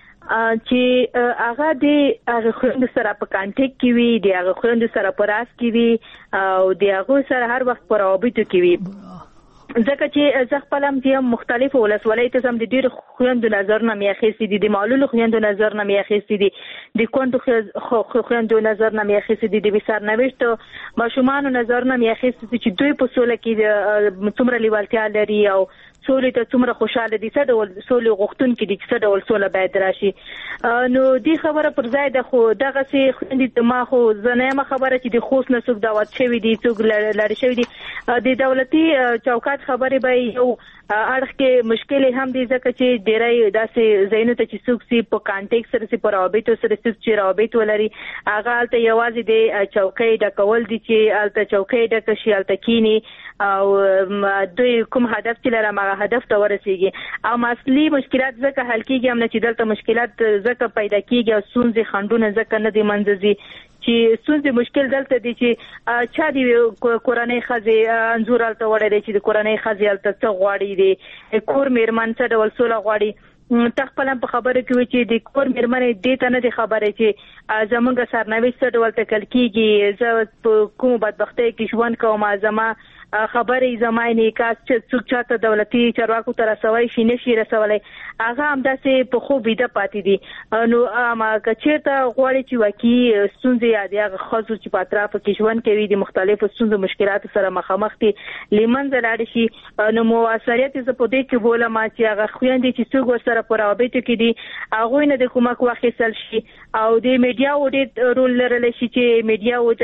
چې هغه د هغه خويند سره په کانټیکټ کې وي د هغه خويند سره په راس کې وي او د هغه سره هر وخت پر رابطه کې وي ځکه چې زه خپل هم چې مختلف ولسوالۍ ته هم د ډیر خويندو نظر نه میاخېستي دي د معلول خويندو نظر نه میاخېستي دي د کوندو خويندو نظر نه میاخېستي دي د بسار نوښت ماشومان نظر نه میاخېستي چې دوی په سوله کې څومره لیوالتیا لري او سولې ته څومره خوشاله دي څه ډول سولې غوښتون کې دي څه ډول سوله باید راشي. نو دی خبره پر ځای ده خو دغه سي خوندې ما خو زنه خبره چې د خوست نه څوک دعوت شوی دي څوک لړ شوی دي د دولتي چوکاټ خبره به یو اړخ کې مشکل هم دي ځکه چې ډېرای داسې زینو ته چې څوک سي په کانټیکټ سره سي په رابطو سره چې رابطو ولري هغه الته یوازې د چوکۍ د کول دي چې الته چوکۍ د کشي الته کینی او دوی کوم هدف چې لري هغه هدف ته ورسیږي او اصلي مشکلات ځکه حل کیږي هم نه چې دلته مشکلات ځکه پیدا کیږي او ستونزې خندونه ځکه نه دي منځي چې ستونزې مشکل دلته دي چې چا دی کورنۍ خزي انزور الته وړي چې د کورنۍ خزي الته څه غواړي دي کور میرمن څه ډول سوله غواړي تخپل په خبره کې چې د کور میرمنې دې ته نه دي خبره چې زمونږ سرنوشت څه ډول تکل کیږي زه په کوم بدبختۍ کې ژوند کوم زما خبرې زماینه کاس چې څوک چاته دولتي چارواکو تر رسوي شي نشي رسولای هغه هم داسې په خو بيده پاتې دي نو ما کچته غواړي چې واقعي ستونزې یاد هغه خاصو چې په اطراف کې ژوند کوي د مختلفو ستونزو مشکلات سره مخامخ دي لیمنځ لاړ شي نو موثریت ز په دې کې بوله ما چې هغه خويندې چې څوک سره په رابطه کې دي هغه نه د کومک واخیستل شي او د میډیا وډیټ رول لرل شي چې میډیا و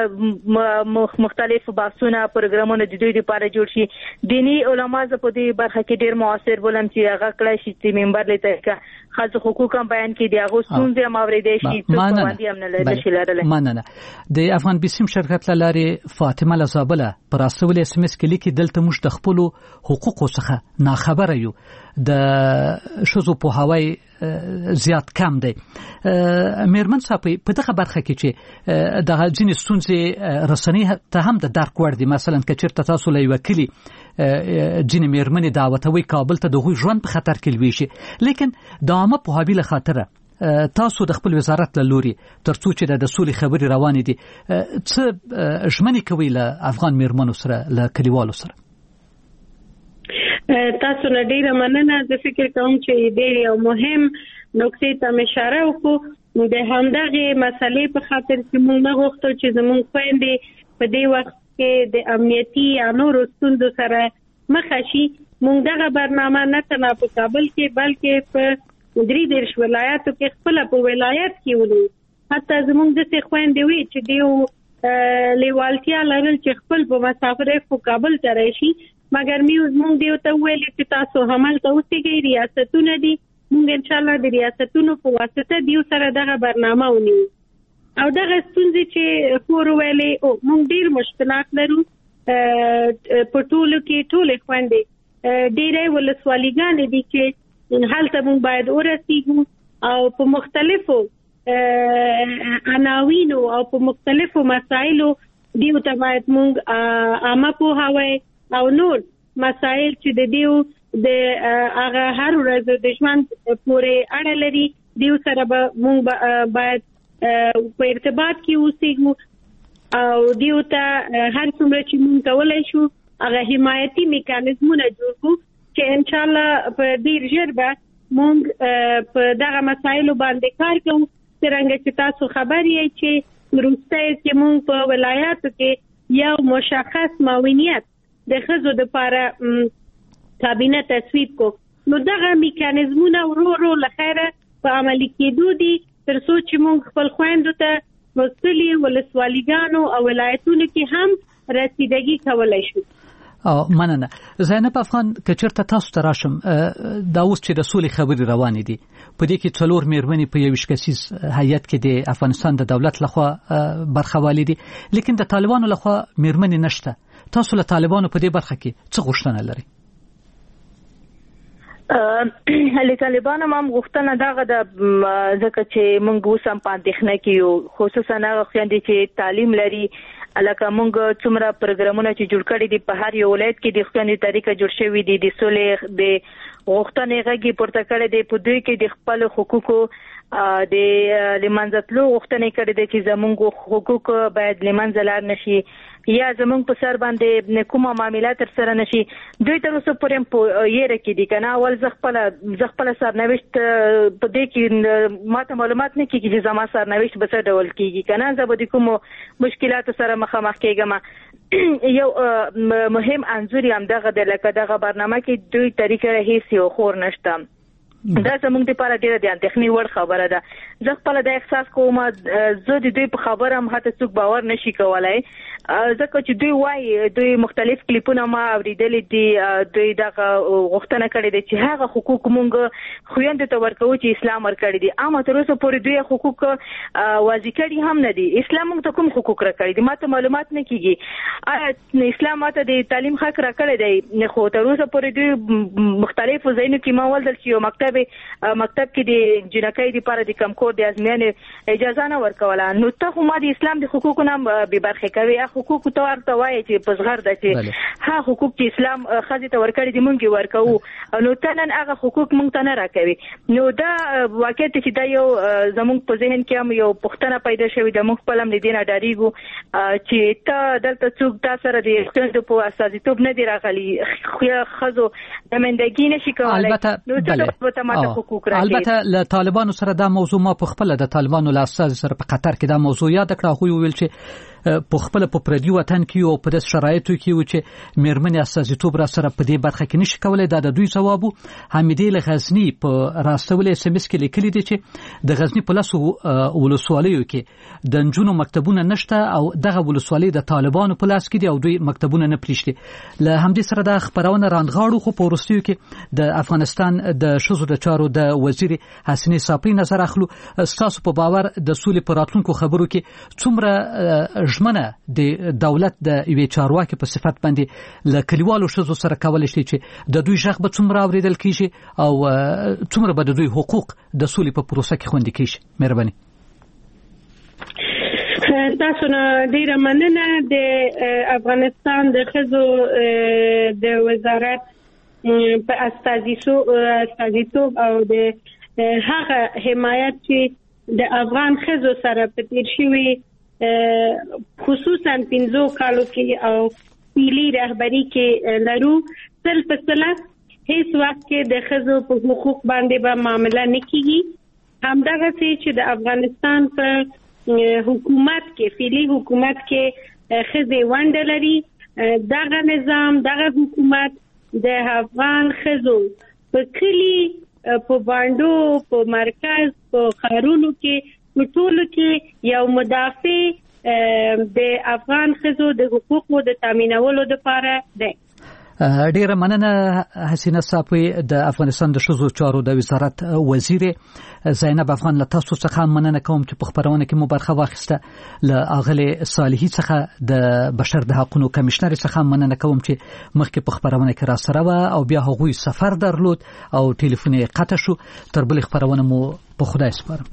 طریقه مختلف بحثونه پروګرامونه د دوی لپاره جوړ شي دینی علما ز په دې برخه کې ډیر موثر بولم چې هغه کړی شي چې منبر لته خاص حقوق هم بیان کړي دی هغه ستونزې هم اوریدل شي څه باندې هم نه لري شي لرله مننه. د افغان بسیم شرکت لارې فاطمه لزابله پر اسول اس ام اس کې لیکي دلته موږ د خپل حقوقو څخه ناخبره یو د شذو په هواي زیات کم دی. میرمن صاحب په دغه برخه کې چې د ځینې ستونزې رسنۍ ته هم د درک وړ دي مثلا کچېرته تاسو لې وکیلی ځینې میرمنې دعوتوي کابل ته د غوي ژوند په خطر کې لوي شي لیکن د عامه په هابیله خاطره تاسو د خپل وزارت له لوري ترڅو چې د سولې خبري روانې دي څه ژمنې کوي له افغان میرمنو سره له کلیوالو سره؟ تاسو نه ډیره مننه. زه فکر کوم چې ډیر یو مهم نقطې ته اشاره وکړو د همدغه مسلې په خاطر چې موږ نه غوښتو چې زموږ خويندې په دې وخت کې د امنیتي یا نورو ستونزو سره مخ شي. موږ دغه برنامه نه تنها په کابل کې بلکې په 3 ولایتو کې خپل په ولایت کې ولې حتی زموږ د څه خويندې وي چې دیو لیوالتیا لرل چې خپل په مسافرۍ په کابل ته راشي مګر موږ دیو ته ویل چې تاسو همال ته اوسېږئ ریاستونه دي موږ ان شاء الله د ریاستونو په واسطه دیو سره دغه برنامه ونیو او دغه ستونزې چې خور ویلې او موږ ډیر مشکلات لرو په ټولو کې ټولې خويندې ډیرې ولسوالیګانې دي چې هلته موږ باید ورسېږو او په مختلفو عناوینو او په مختلفو مسایلو دیو ته باید موږ عامه پوهاوی او نور مسائل چې د دیو د هغه هر ورځ د ژوند پورې اړه لري دیو سره به موږ باید په ارتباط کې اوسېږو او دیو ته هر څومره چې موږ کولای شو هغه حمایتي میکانیزمونه جوړ کړو چې ان شاء الله په ډیر ژر به مونږ په دغه مسایلو باندې کار کوو. څنګه چې تاسو خبر یې چې وروسته چې مونږ په ولایاتو کې یو مشخص معاونیت د ښځو لپاره کابینه تصویب کو، نو دغه میکانیزمونه ورو لخيره په عملي کېدو دي تر څو چې موږ خپل خويندو ته مستقلی ولسوالیګانو او ولایتونو کې هم رسیدګي کولای شو. مننه. زینب افغان کچرته تاسو ته راشم، دا اوس چې د سولې خبرې روانې دي، په دې کې 4 میرمنې په یو کسیز هیئت کې د افغانستان د دولت لخوا برخه والي دي، لیکن د طالبانو لخوا میرمنې نشته. تاسو له طالبانو په دې برخه کې څه غوښتنه لرئ؟ له طالبانو هم غوښتنه دغه د ځکه چې موږ اوس هم په اندېښنه کې یو، خصوصا هغه خویندې چې تعلیم لري. الکه موږ څومره پروګرامونه چې جوړ کړي دي په هر یو ولایت کې د خویندې طریقه جوړ شوی دي، د سولې د غوښتنې غږی پورته کړي دي، په دوی کې د خپل حقوقو د لمنځتلو غوښتنې کړي دي چې زموږ حقوق باید لمنځه لاړ نشي یا زموږ په سر باندې کومه معاملات تر سره نشي. دوی تر اوسه پورې په یره کې دي کنه. اول ز خپل سرنوشت په دې کې ماته معلومات نه کیږي چې زما سرنوشت به څه ډول کیږي کنه. زه به د کوم مشکلات سره مخامخ کېږم. یو مهم انځور هم دغه د لکه دغه برنامه کې دوی طریقه هیڅ یو خور نشته. دا زموږ لپاره ډیره د اندېښنې وړ خبره ده. زه خپل د احساس کوم زه د دوی په خبره هم هته څوک باور نشي کولای، ځکه چې دوی وايي دوی مختلف کلیپونه ما اوریدلې دي، دوی دغه غوښتنه کړې ده چې هغه حقوق مونږ خويندو ته ورکو چې اسلام ورکړي دي. اما تر اوسه پورې دوی حقوق واضح کړي هم نه دي. اسلام موږ ته کوم حقوق راکړي دي ماته معلومات نه کیږي. اسلام ماته د تعلیم حق راکړی دی، خو تر اوسه پورې دوی مختلفو ځایونو کې ما ولدل چې یو مکتب کې د جنکۍ لپاره د کمکور د ازموینې اجازه نه ورکوله. نو ته خو ما د اسلام د حقوقو نه به برخه کوي. حقوق ته ورته وایي چې په زغر ده چې ها حقوق چې اسلام خځې ته ورکړي دي مونږ ورکوو، نو ته نن هغه حقوق مونږ ته نه راکوي. نو دا واقعیت چې دا یو زموږ په ذهن کې هم یو پوښتنه پیدا شوې ده. موږ خپل هم د دې نه ډاریږو چې ته دلته څوک تا سره د ښځو په استازیتوب نه دی راغلي، ښځو د مندګي نشي کولای. البته له طالبانو سره دا موضوع ما په خپل د طالبانو له استاد سره په قطر کې دا موضوع یاد کړه. خو ویل چې په خپل په پردي وطن کې او په داس شرایطو کې و چې میرمنې استازیتوب را سره په دې برخه کې نشي کولای. دا د دوی ځواب حمیدې له غزنی په راستول SMS کې لیکلي دي چې د غزنی په لاسو ولسوالیو کې د نجونو مکتبونه نشته او دغه ولسوالۍ د طالبانو په لاس کې دي او دوی مکتبونه نه پلیشتي. له همدې سره د خبرونه راندغاړو خو په ورستیو کې د افغانستان د شذو د چارو د وزیر حسنې صافی نظر اخلو. تاسو په باور د سولې په راتلونکو خبرو کې څومره ژمنه د دولت د یوې چارواکي په صفت باندې له کلیوالو شذو سره کولای شي چې د دوی ژغ به څومره اوریدل کیږي او څومره به د دوی حقوق د سولې په پروسه کې خوندي کیږي؟ مهرباني. تاسو نه ډیره مننه. د افغانستان د ښځو د وزارت په استازیتوب او د هغه حمایت چې د افغان ښځو سره په تیر شوي خصوصا 15 کالو کې او پیلي رهبری کې لرو، سل په سله هیڅ وخت کې د ښځو په حقوق باندې به معامله نه کیږي. همدغه چې د افغانستان په حکومت کې پیلي حکومت کې ښځې ونډه لري. دغه نظام دغه حکومت د افغان ښځو په کلی په باندو په مرکز په خارونو کې ټول کې یو مدافع د افغان ښځو د حقوقو د تامینولو لپاره دی. ډیره مننه حسینه صافی د افغانستان د شذو چارو د وزارت وزیر. زینب افغان له تاسو څخه مننه کوم چې په خبرونه کې مو برخه واخیسته. له اغلی صالحي څخه د بشر د حقوقو کمشنر څخه مننه کوم چې مخکې په خبرونه کې را سره و او بیا هغوی سفر درلود او ټلیفون یې قطع شو. تر بل خبرونه مو په خدای سپارم.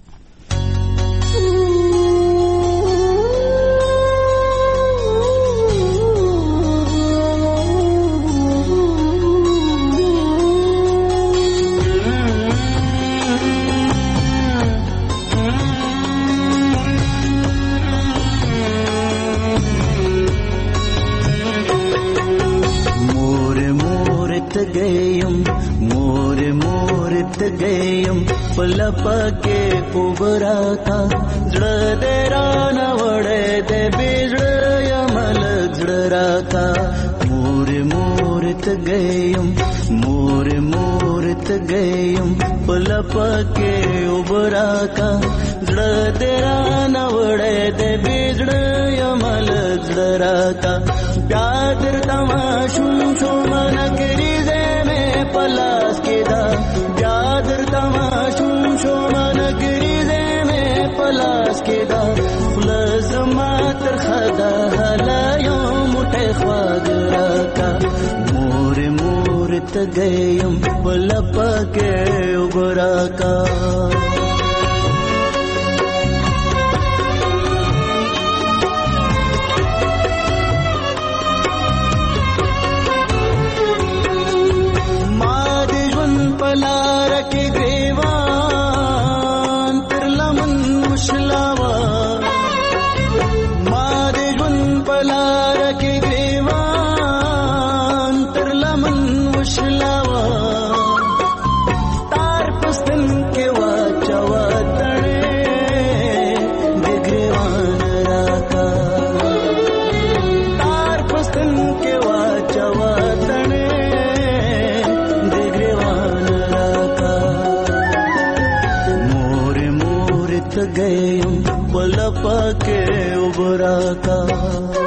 تګیم مور مور تګیم پلپکه اوبراتا زړه دې رانه وړې دې بيزړه یمل زړه راتا مور مور تګیم مور مور تګیم پلپکه اوبراتا زړه دې رانه وړې دې بيزړه یمل زړه راتا प्यादर तमाशुम शोमन करीजे में पलास के दा प्यादर तमाशुम शोमन करीजे में पलास के दा खुलस मातर खदा हला यौम उठे ख्वागरा का मोर मोर तगयम पलप के उबरा का गए पलप के उबरा का